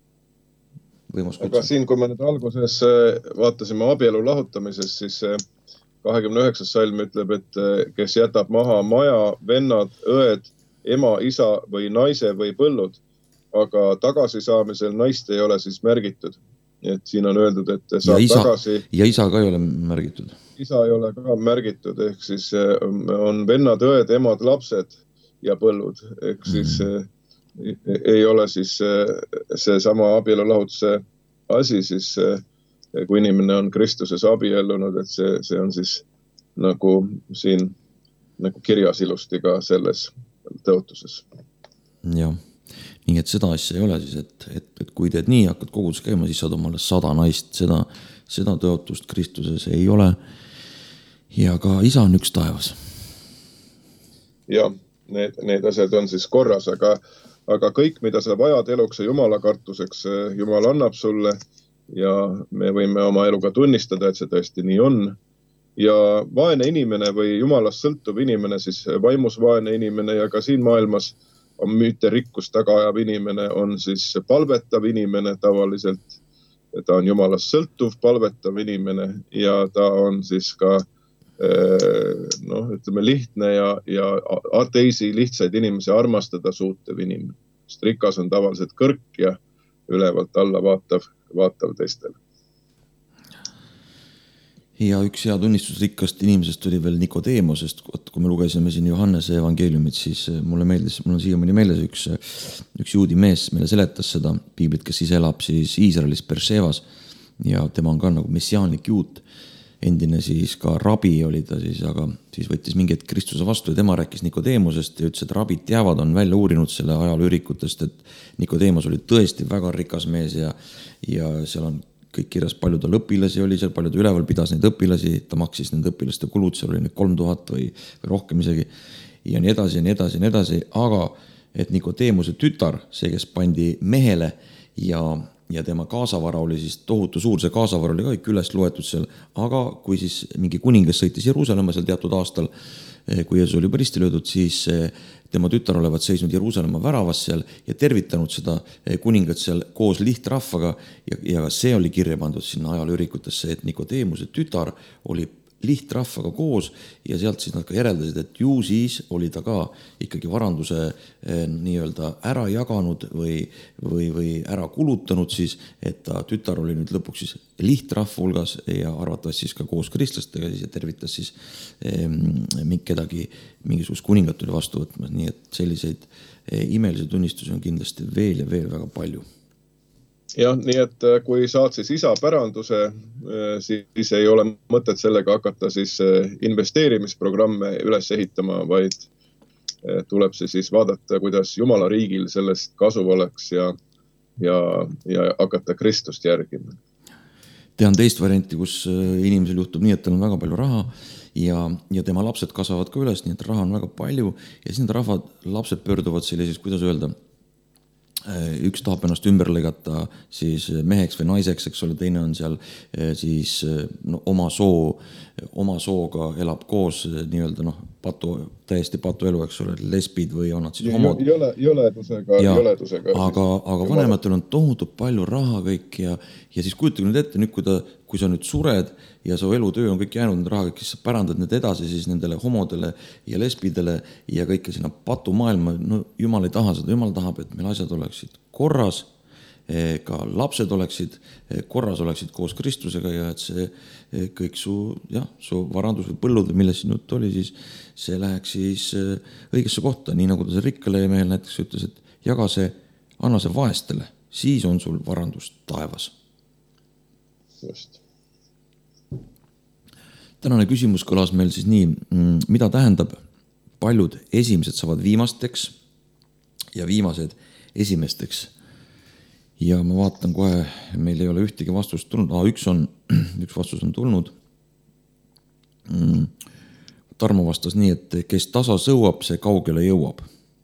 B: Aga siin, kui me nüüd alguses vaatasime abielu lahutamises, siis kahekümne üheksas salm ütleb, et kes jätab maha maja, vennad, õed, ema, isa või naise või põllud, aga tagasisaamisel naist ei ole siis märgitud. Et siin on öeldud, et saab
A: ja isa,
B: tagasi...
A: Ja isa ka ei ole märgitud.
B: Isa ei ole ka märgitud, ehk siis on vennad, õed, emad, lapsed ja põllud, ehk siis... Mm. ei ole siis see sama abielu lahutuse asi, siis kui inimene on Kristuses abiellunud, et see, see on siis nagu siin nagu kirjas ilusti ka selles tõotuses.
A: Jah, nii et seda asja ei ole siis, et, et, et kui teed nii, hakkad kogudus käima, siis saad omale sada naist, seda, seda tõotust Kristuses ei ole ja ka isa on üks taevas.
B: Ja, need, need asjad on siis korras, aga Aga kõik, mida sa vajad eluks ja Jumala kartuseks, Jumal annab sulle ja me võime oma eluga tunnistada, et see tõesti nii on. Ja vaene inimene või Jumalast sõltuv inimene, siis vaimus vaene inimene ja ka siin maailmas on müüte rikkust tagaajav inimene, on siis palvetav inimene tavaliselt. Ta on Jumalast sõltuv palvetav inimene ja ta on siis ka noh, ütleme lihtne ja, ja teisi lihtsaid inimesi armastada suutev inimene. Sest rikas on tavaliselt kõrk ja ülevalt alla vaatav, vaatav teistele.
A: Ja üks hea tunnistus rikkast inimesest oli veel Nikodeemosest. Kui me lugesime siin Johannese evangeeliumit, siis mulle meeldis, mul on siiamaani meeles üks, üks juudi mees meile seletas seda piiblit, kes siis elab siis Iisraelis Berševas ja tema on ka nagu messiaanlik juut. Endine siis ka rabi oli ta siis, aga siis võttis mingi hetk Kristuse vastu ja tema rääkis Nikodeemosest ja ütles, et rabid teavad, on välja uurinud selle ajalüüritest, et Nikodeemos oli tõesti väga rikas mees ja, ja seal on kõik kirjas, palju tal õpilasi oli seal, palju ta üleval pidas neid õpilasi, ta maksis nende õpilaste kulud, seal oli neid kolm tuhat või, või rohkem isegi ja nii edasi ja nii edasi ja nii edasi, aga et Nikodeemose tütar, see, kes pandi mehele ja ja tema kaasavara oli siis tohutu suur, see kaasavara oli ka kõik üles loetud seal, aga kui siis mingi kuningas sõitis Jeruusalemma seal teatud aastal, kui Jeesus oli risti löödud, siis tema tütar olevat seisnud Jeruusalemma väravas seal ja tervitanud seda kuningat seal koos lihtrahvaga ja, ja see oli kirja pandud sinna ajalüürikutesse, et Nikodeemuse tütar oli lihtrahvaga koos ja sealt siis nad ka järeldasid, et ju siis oli ta ka ikkagi varanduse nii-öelda ära jaganud või, või, või ära kulutanud siis, et ta tütar oli nüüd lõpuks siis lihtrahva hulgas ja arvatavasti siis ka koos kristlastega siis ja tervitas siis eh, kedagi mingisugust kuningat oli vastu võtmas, nii et selliseid eh, imelisi tunnistusi on kindlasti veel ja veel väga palju.
B: Jah, nii et kui saad siis isa päranduse, siis ei ole mõtet sellega hakata siis investeerimisprogramme üles ehitama, vaid tuleb see siis vaadata, kuidas Jumala riigil sellest kasu oleks ja, ja, ja hakata Kristust järgima.
A: Tean teist varianti, kus inimesel juhtub nii, et tal on väga palju raha ja, ja tema lapsed kasvavad ka üles, nii et raha on väga palju ja siis need rahvad, lapsed pöörduvad selliseks, kuidas öelda, üks tahab ennast ümber lõigata siis meheks või naiseks, eks ole, teine on seal siis no, oma soo, oma sooga elab koos nii-öelda noh, patu, täiesti patu elu, eks ole, lesbid või on nad siis homod.
B: Jõle, jõledusega,
A: ja,
B: jõledusega.
A: Aga, aga vanematel on tohutult palju raha kõik ja, ja siis kujutage nüüd ette, nüüd kui, ta, kui sa nüüd sured ja su elutöö on kõik jäänud need raha, kes sa pärandad need edasi siis nendele homodele ja lesbidele ja kõike sinna patumaailma, no jumal ei taha seda, jumal tahab, et meil asjad oleksid korras, ka lapsed oleksid korras, oleksid koos Kristusega ja et see kõik su, jah, su varandus või põllud või milles siin jutt oli, siis see läheks siis õigesse kohta, nii nagu ta see rikkale mehel näiteks ütles, et jaga see, anna see vaestele, siis on sul varandus taevas.
B: Just.
A: Tänane küsimus kõlas meil siis nii, mida tähendab paljud esimesed saavad viimasteks ja viimased esimesteks. Ja ma vaatan kohe, meil ei ole ühtegi vastust tulnud. Ah, üks, on, üks vastus on tulnud. Tarmo vastas nii, et kes tasa sõuab, see kaugele jõuab.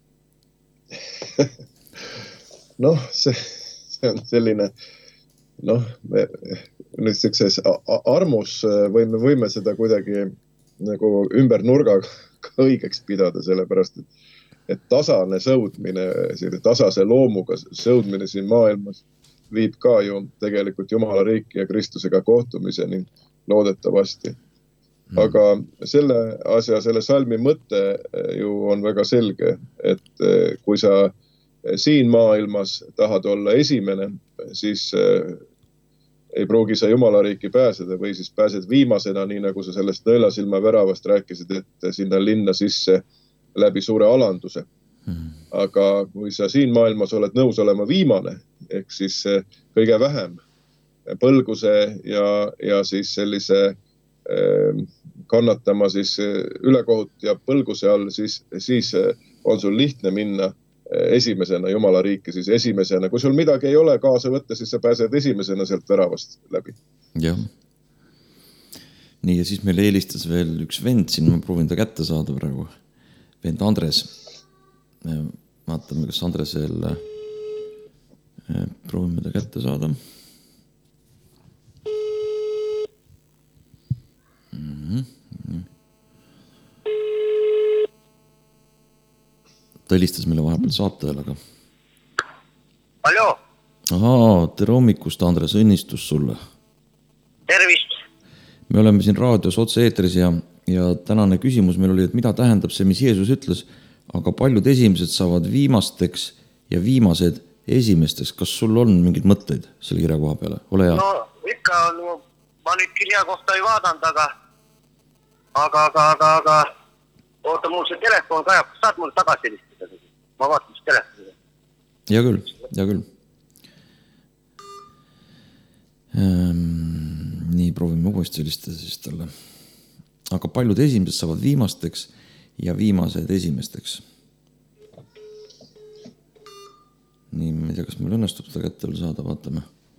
B: noh, see, see on selline, noh, me, nüüd sellises armus võime, võime seda kuidagi nagu ümber nurgaga õigeks pidada, sellepärast, et et tasane sõudmine, tasase loomuga sõudmine siin maailmas viib ka ju tegelikult Jumala riiki ja Kristusega kohtumiseni loodetavasti. Aga selle asja, selle salmi mõte ju on väga selge, et kui sa siin maailmas tahad olla esimene, siis ei pruugi sa Jumala riiki pääseda või siis pääsed viimasena, nii nagu sa sellest nõelasilma väravast rääkisid, et sinna linna sisse läbi suure alanduse. Hmm. Aga kui sa siin maailmas oled nõus olema viimane, ehk siis kõige vähem põlguse ja, ja siis sellise eh, kannatama siis ülekohut ja põlguse all, siis, siis on sul lihtne minna esimesena Jumala riiki, siis esimesena. Kui sul midagi ei ole kaasa võtta, siis sa pääsed esimesena sealt väravast läbi.
A: Jah. Nii, ja siis meil eelistas veel üks vend, siin ma proovin ta kätte saada praegu. Vend Andres. Vaatame, kas Andres veel proovime ta kätte saada. Mm-hmm. Ta helistas meile vahepeal saatajal, aga...
C: Hallo?
A: Ahaa, tere hommikust, Andres, õnnistus sulle.
C: Tervist.
A: Me oleme siin raadios otse eetris ja Ja tänane küsimus meil oli, et mida tähendab see, mis Jeesus ütles, aga paljud esimesed saavad viimasteks ja viimased esimesteks. Kas sul on mingid mõtteid selle kirja koha peale? Ole hea.
C: No ikka, no, ma nüüd kirja kohta ei vaadanud, aga aga, aga, aga, aga oota, mul see telefon kajab, saad mul tagasi helistada? Ma vaatan, mis telefon.
A: Ja küll, ja küll. Ehm, nii, proovime uuesti helistada siis talle. Aga paljud esimesed saavad viimasteks ja viimased esimesteks. Nii, ma ei tea, kas meil õnnestub seda kätte veel saada, vaatame.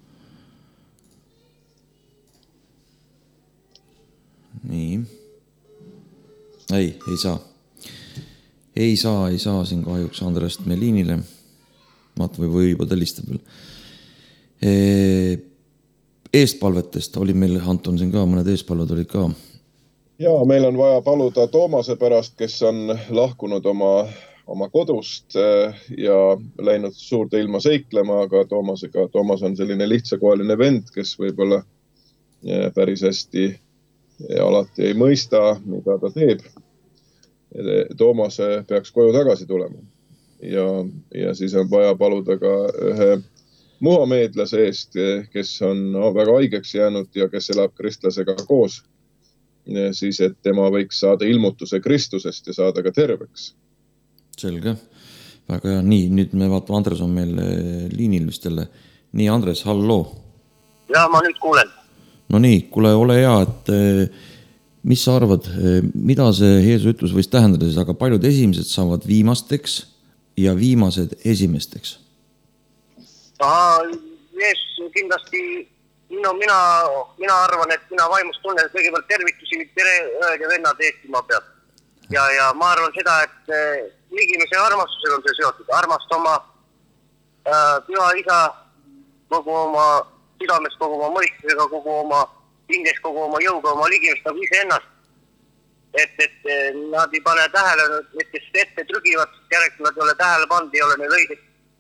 A: Nii. Ei, ei saa. Ei saa, ei saa siin kahjuks Andrest me liinile. Vaata, või, või juba telistab veel. E- eestpalvetest oli meil, Anton, siin ka, mõned eestpalved olid ka.
B: Ja, meil on vaja paluda Toomase pärast, kes on lahkunud oma, oma kodust ja läinud suurde ilma seiklema, aga Toomasega, Toomas on selline lihtsakoeline vend, kes võib-olla päris hästi alati ei mõista, mida ta teeb. Toomase peaks koju tagasi tulema ja, ja siis on vaja paluda ka ühe muhameedlase eest, kes on väga haigeks jäänud ja kes elab kristlasega koos. Siis, et tema võiks saada ilmutuse Kristusest ja saada ka terveks.
A: Selge. Väga hea. Nii, nüüd me vaatame, Andres on meil liinil vist jälle. Nii, Andres, halloo.
C: Ja, ma nüüd kuulen.
A: No nii, kuule, ole hea, et mis sa arvad, mida see Jeesus ütlus võis tähendada siis, aga paljud esimesed saavad viimasteks ja viimased esimesteks?
C: Aha, Jeesus kindlasti no mina, mina arvan, et mina vaimust tunnen kõigepealt tervitusi tere õed ja vennad Eestimaa pealt. Ja, ja ma arvan seda, et ligimese armastusel on see seotud. Armast oma äh, püha isa kogu oma südames, kogu oma mõistusega, kogu oma hinges, kogu oma jõuga, oma ligimest nagu ise ennast. Et, et nad ei pane tähele, et kes ette trügivad, järelikult nad ei ole tähele pandi, ei ole neil õiget,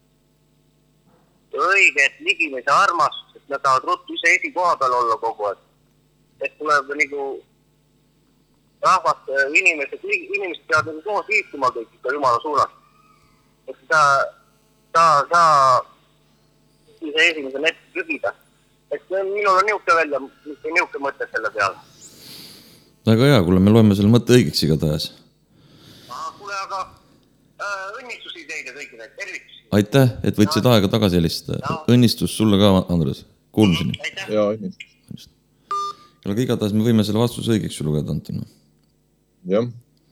C: õiget ligimese armastust, et nad tahavad ruttu ise esikoha peal olla kogu aeg. Et tuleb nagu rahvast, inimesed, inimesed peavad nagu koos liikuma kõik ikka Jumala suunas. Et sa, sa, sa ise esimese ette trügida. Et minul on niuke välja, niuke mõte selle peale.
A: Väga hea, kuule, me loeme selle mõtte õigeks igatahes.
C: Kuule, aga äh, õnnistusi teile kõiki need, tervitus.
A: Aitäh, et võtsid aega tagasi helistada. Õnnistus sulle ka, Andres. Kuulmiseni.
B: Ja, õnnistus.
A: Aga igatahes me võime selle vastuse õigeks lugeda, Anton.
B: Jah.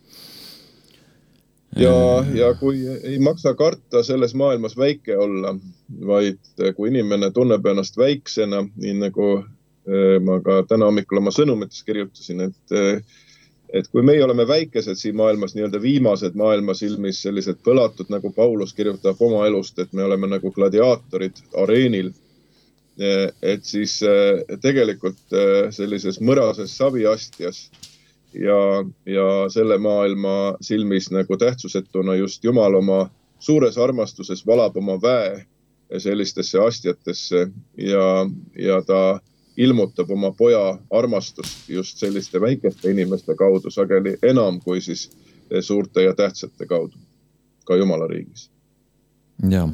B: Ja, ja kui ei maksa karta selles maailmas väike olla, vaid kui inimene tunneb ennast väiksena, nii nagu ma ka täna hommikul oma sõnumites kirjutasin, et, et kui meie oleme väikesed siin maailmas, nii-öelda viimased maailmas ilmis sellised põlatud, nagu Paulus kirjutab oma elust, et me oleme nagu gladiaatorid areenil, et siis tegelikult sellises mõrases saviastjas ja, ja selle maailma silmis nagu tähtsusetuna just Jumal oma suures armastuses valab oma väe sellistesse astjatesse ja, ja ta ilmutab oma poja armastust just selliste väikeste inimeste kaudu sageli enam kui siis suurte ja tähtsate kaudu ka Jumala riigis.
A: Ja.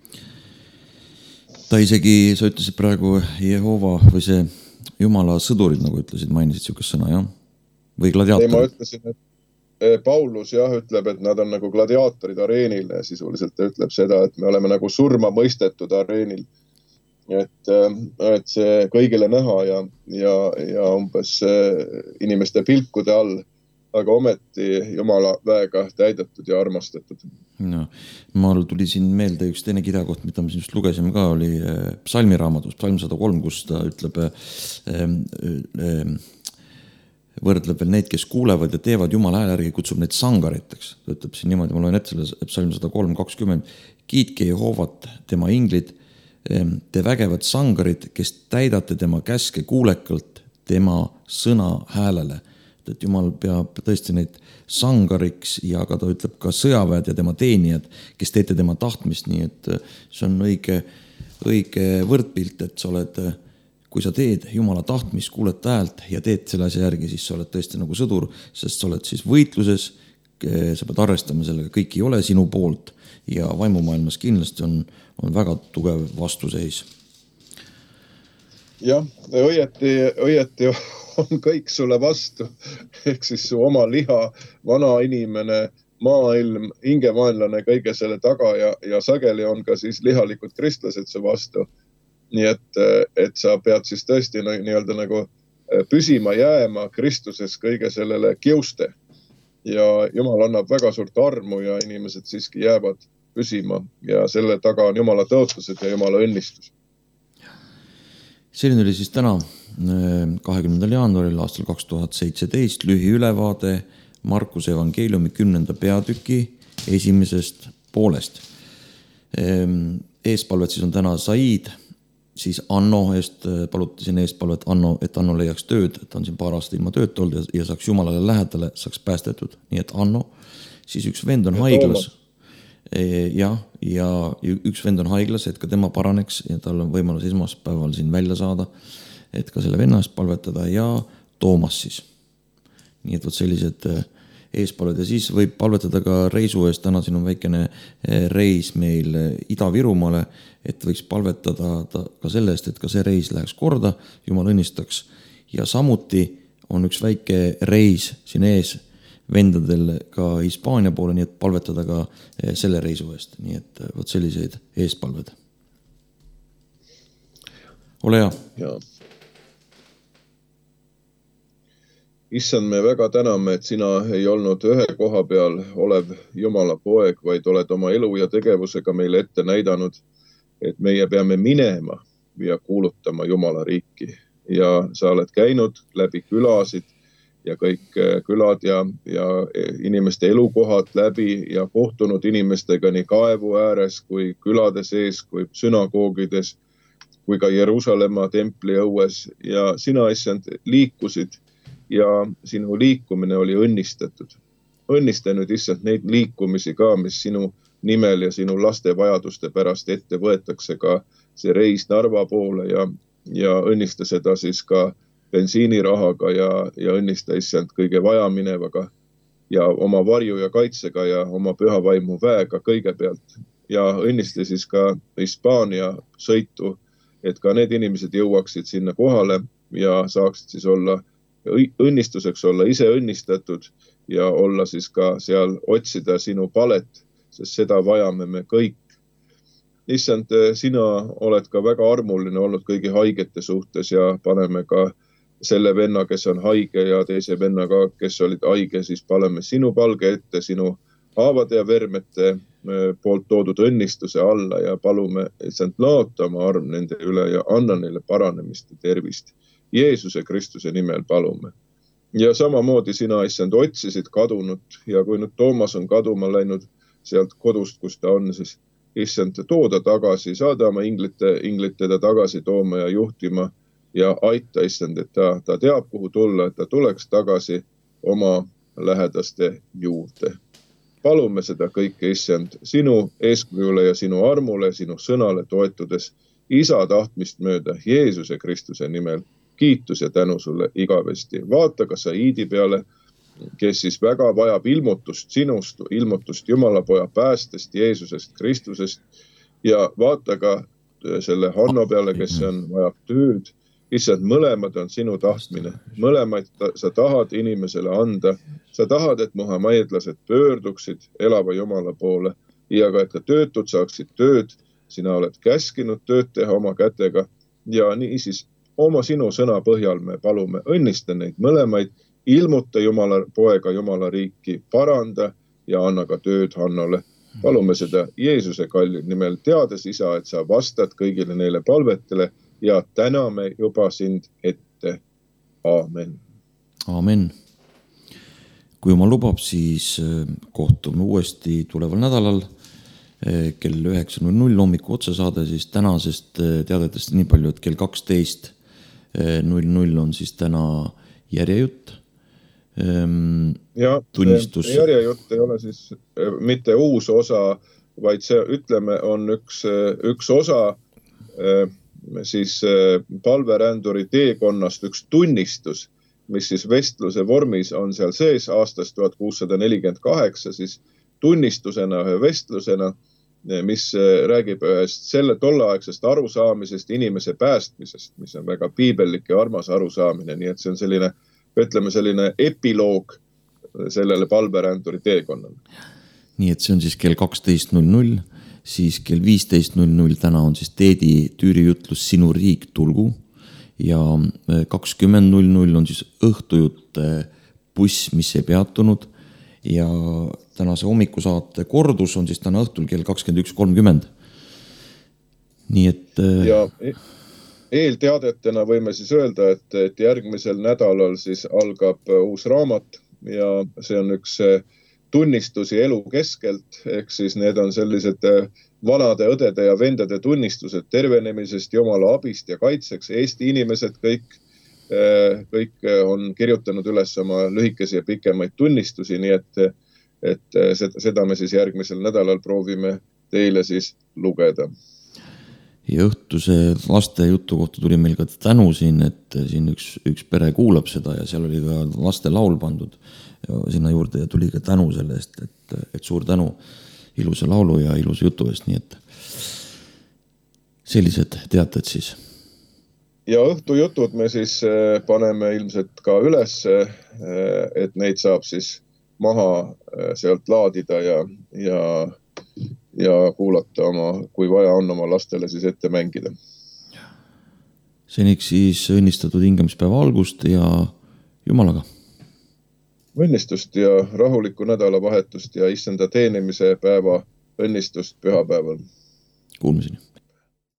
A: Ta isegi, sa ütlesid praegu Jehova või see Jumala sõdurid, nagu ütlesid, mainisid siukest sõna, jah? Või gladiaatorid?
B: Ei, ma ütlesin, et Paulus jah ütleb, et nad on nagu gladiaatorid areenil ja sisuliselt ta ütleb seda, et me oleme nagu surma mõistetud areenil. Et, et see kõigile näha ja, ja, ja umbes inimeste pilkude all, aga ometi Jumala väega täidetud ja armastatud.
A: No, maal tuli siin meelde üks teine kirjakoht, mida me siin just lugesime ka, oli psalmiraamatus, psalm sada kolm, kus ta ütleb, ähm, ähm, võrdleb veel neid, kes kuulevad ja teevad Jumala hääle järgi, kutsub neid sangariteks. Ta ütleb siin niimoodi, ma loen ette selle psalm sada kolm kakskümmend. Kiitke Jehovat, tema inglid, te vägevad sangarid, kes täidate tema käske kuulekalt tema sõna häälele. Et Jumal peab tõesti neid sangariks ja ka ta ütleb ka sõjaväed ja tema teenijad, kes teete tema tahtmist, nii et see on õige, õige võrdpilt, et sa oled kui sa teed Jumala tahtmist, kuuled häält ja teed selle asja järgi, siis sa oled tõesti nagu sõdur, sest sa oled siis võitluses, sa pead arvestama sellega, kõik ei ole sinu poolt ja vaimumaailmas kindlasti on, on väga tugev vastuseis.
B: Jah, õieti, õieti on kõik sulle vastu, ehk siis su oma liha, vana inimene, maailm, hingevaenlane kõige selle taga ja, ja sageli on ka siis lihalikud kristlased su vastu. Nii et, et sa pead siis tõesti nii-öelda nagu püsima jääma Kristuses kõige sellele kiuste. Ja Jumal annab väga suurt armu ja inimesed siiski jäävad püsima ja selle taga on Jumala tõotused ja Jumala õnnistus.
A: Selline oli siis täna kahekümnendal jaanuaril aastal kaks tuhat seitseteist lühi ülevaade Markuse evangeeliumi kümnenda peatüki esimesest poolest. Eespalvet siis on täna Said, siis Anno eest palutasin eespalvet Anno, et Anno leiaks tööd, ta on siin paar aastat ilma tööd olnud ja, ja saaks Jumalale lähedale, saaks päästetud. Nii et Anno, siis üks vend on haiglas ja, ja üks vend on haiglas, et ka tema paraneks ja tal on võimalus esmaspäeval siin välja saada, et ka selle vennast palvetada ja Toomas siis. Nii et võt sellised eespalved ja siis võib palvetada ka reisu eest, täna siin on väikene reis meil Ida-Virumaale, et võiks palvetada ka selle eest, et ka see reis läheks korda, Jumal õnnistaks ja samuti on üks väike reis siin ees vendadel ka Hispaania poole, nii et palvetada ka selle reisu eest, nii et võt selliseid eespalved. Ole hea.
B: Jaa. Issand, me väga täname, et sina ei olnud ühe koha peal olev Jumala poeg, vaid oled oma elu ja tegevusega meile ette näidanud, et meie peame minema ja kuulutama Jumala riiki. Ja sa oled käinud läbi külasid ja kõik külad ja, ja inimeste elukohad läbi ja kohtunud inimestega nii kaevu ääres kui külade sees, kui sünagoogides, kui ka Jeruusalemma templi õues. Ja sina, issand, liikusid ja sinu liikumine oli õnnistatud. Õnnistanud, issand, neid liikumisi ka, mis sinu nimel ja sinu laste vajaduste pärast ette võetakse, ka see reis Narva poole ja, ja õnnista seda siis ka bensiinirahaga ja, ja õnnista, issand, kõige vajaminevaga ja oma varju ja kaitsega ja oma püha vaimu väega kõigepealt. Ja õnnista siis ka Hispaania sõitu, et ka need inimesed jõuaksid sinna kohale ja saaksid siis olla õnnistuseks olla ise õnnistatud ja olla siis ka seal otsida sinu palet, sest seda vajame me kõik. Issand, sina oled ka väga armuline olnud kõigi haigete suhtes ja paneme ka selle venna, kes on haige ja teise vennaga, kes olid haige, siis paneme sinu palge ette, sinu haavade ja vermete poolt toodud õnnistuse alla ja palume, issand, laota oma arm nende üle ja anna neile paranemist ja tervist. Jeesuse Kristuse nimel palume. Ja samamoodi sina, issand, otsisid kadunut ja kui nüüd Toomas on kaduma läinud sealt kodust, kus ta on, siis issand, tooda tagasi, saada oma inglite, inglid teda tagasi tooma ja juhtima ja aita, issand, et ta, ta teab, kuhu tulla, et ta tuleks tagasi oma lähedaste juurde. Palume seda kõike, issand, sinu eeskujule ja sinu armule, sinu sõnale toetudes, isa tahtmist mööda Jeesuse Kristuse nimel. Kiitus ja tänu sulle igavesti. Vaata ka Saidi peale, kes siis väga vajab ilmutust sinust, ilmutust Jumala poja päästest, Jeesusest Kristusest. Ja vaata ka selle Hanno peale, kes on vajab tööd. Issand, mõlemad on sinu tahtmine. Mõlemaid sa tahad inimesele anda. Sa tahad, et muhameedlased pöörduksid elava Jumala poole ja ka, et ka töötud saaksid tööd. Sina oled käskinud tööd teha oma kätega ja nii siis oma sinu sõna põhjal me palume õnnista neid mõlemaid, ilmuta Jumala poega Jumala riiki, paranda ja anna ka tööd Hannole. Palume seda Jeesuse kalli nimel, teades, isa, et sa vastad kõigile neile palvetele ja täname juba sind ette. Aamen.
A: Aamen. Kui Jumal lubab, siis kohtume uuesti tuleval nädalal kell üheksa null null hommiku otsesaade, siis tänasest teadetest nii palju, et kell kaksteist null null on siis täna järjejutt.
B: Ja tunnistus. Järjejutt ei ole siis mitte uus osa, vaid see, ütleme, on üks, üks osa siis palveränduri teekonnast, üks tunnistus, mis siis vestluse vormis on seal sees aastast tuhat kuussada nelikümmend kaheksa, siis tunnistusena ühe vestlusena, mis räägib ühest selle tolleaegsest arusaamisest inimese päästmisest, mis on väga piibellik ja armas arusaamine, nii et see on selline, ütleme selline epiloog sellele palveränduri teekonnale.
A: Nii et see on siis kell kaksteist null null, siis kell viisteist null null täna on siis Teedi Tüüri jutlus Sinu riik tulgu ja kakskümmend null null on siis õhtujutt buss, mis ei peatunud ja tänase hommikusaate kordus on siis täna õhtul kell kakskümmend üks kolmkümmend. Nii et...
B: Ja eelteadetena võime siis öelda, et, et järgmisel nädalal siis algab uus raamat ja see on üks tunnistusi elu keskelt, ehk siis need on sellised vanade õdede ja vendade tunnistused tervenemisest, Jumala abist ja kaitseks. Eesti inimesed kõik, kõik on kirjutanud üles oma lühikesi ja pikemaid tunnistusi, nii et, et seda me siis järgmisel nädalal proovime teile siis lugeda.
A: Ja õhtuse laste jutu kohta tuli meil ka tänu siin, et siin üks, üks pere kuulab seda ja seal oli ka laste laul pandud sinna juurde ja tuli ka tänu selle eest, et, et suur tänu ilusa laulu ja ilusa jutu eest, nii et sellised teated siis.
B: Ja õhtujutud me siis paneme ilmselt ka üles, et neid saab siis maha sealt laadida ja, ja, ja kuulata oma, kui vaja on oma lastele siis ette mängida.
A: Seniks siis õnnistatud hingamispäeva algust ja Jumalaga.
B: Õnnistust ja rahulikku nädalavahetust ja issanda teenimise päeva õnnistust pühapäeval.
A: Kuulmiseni.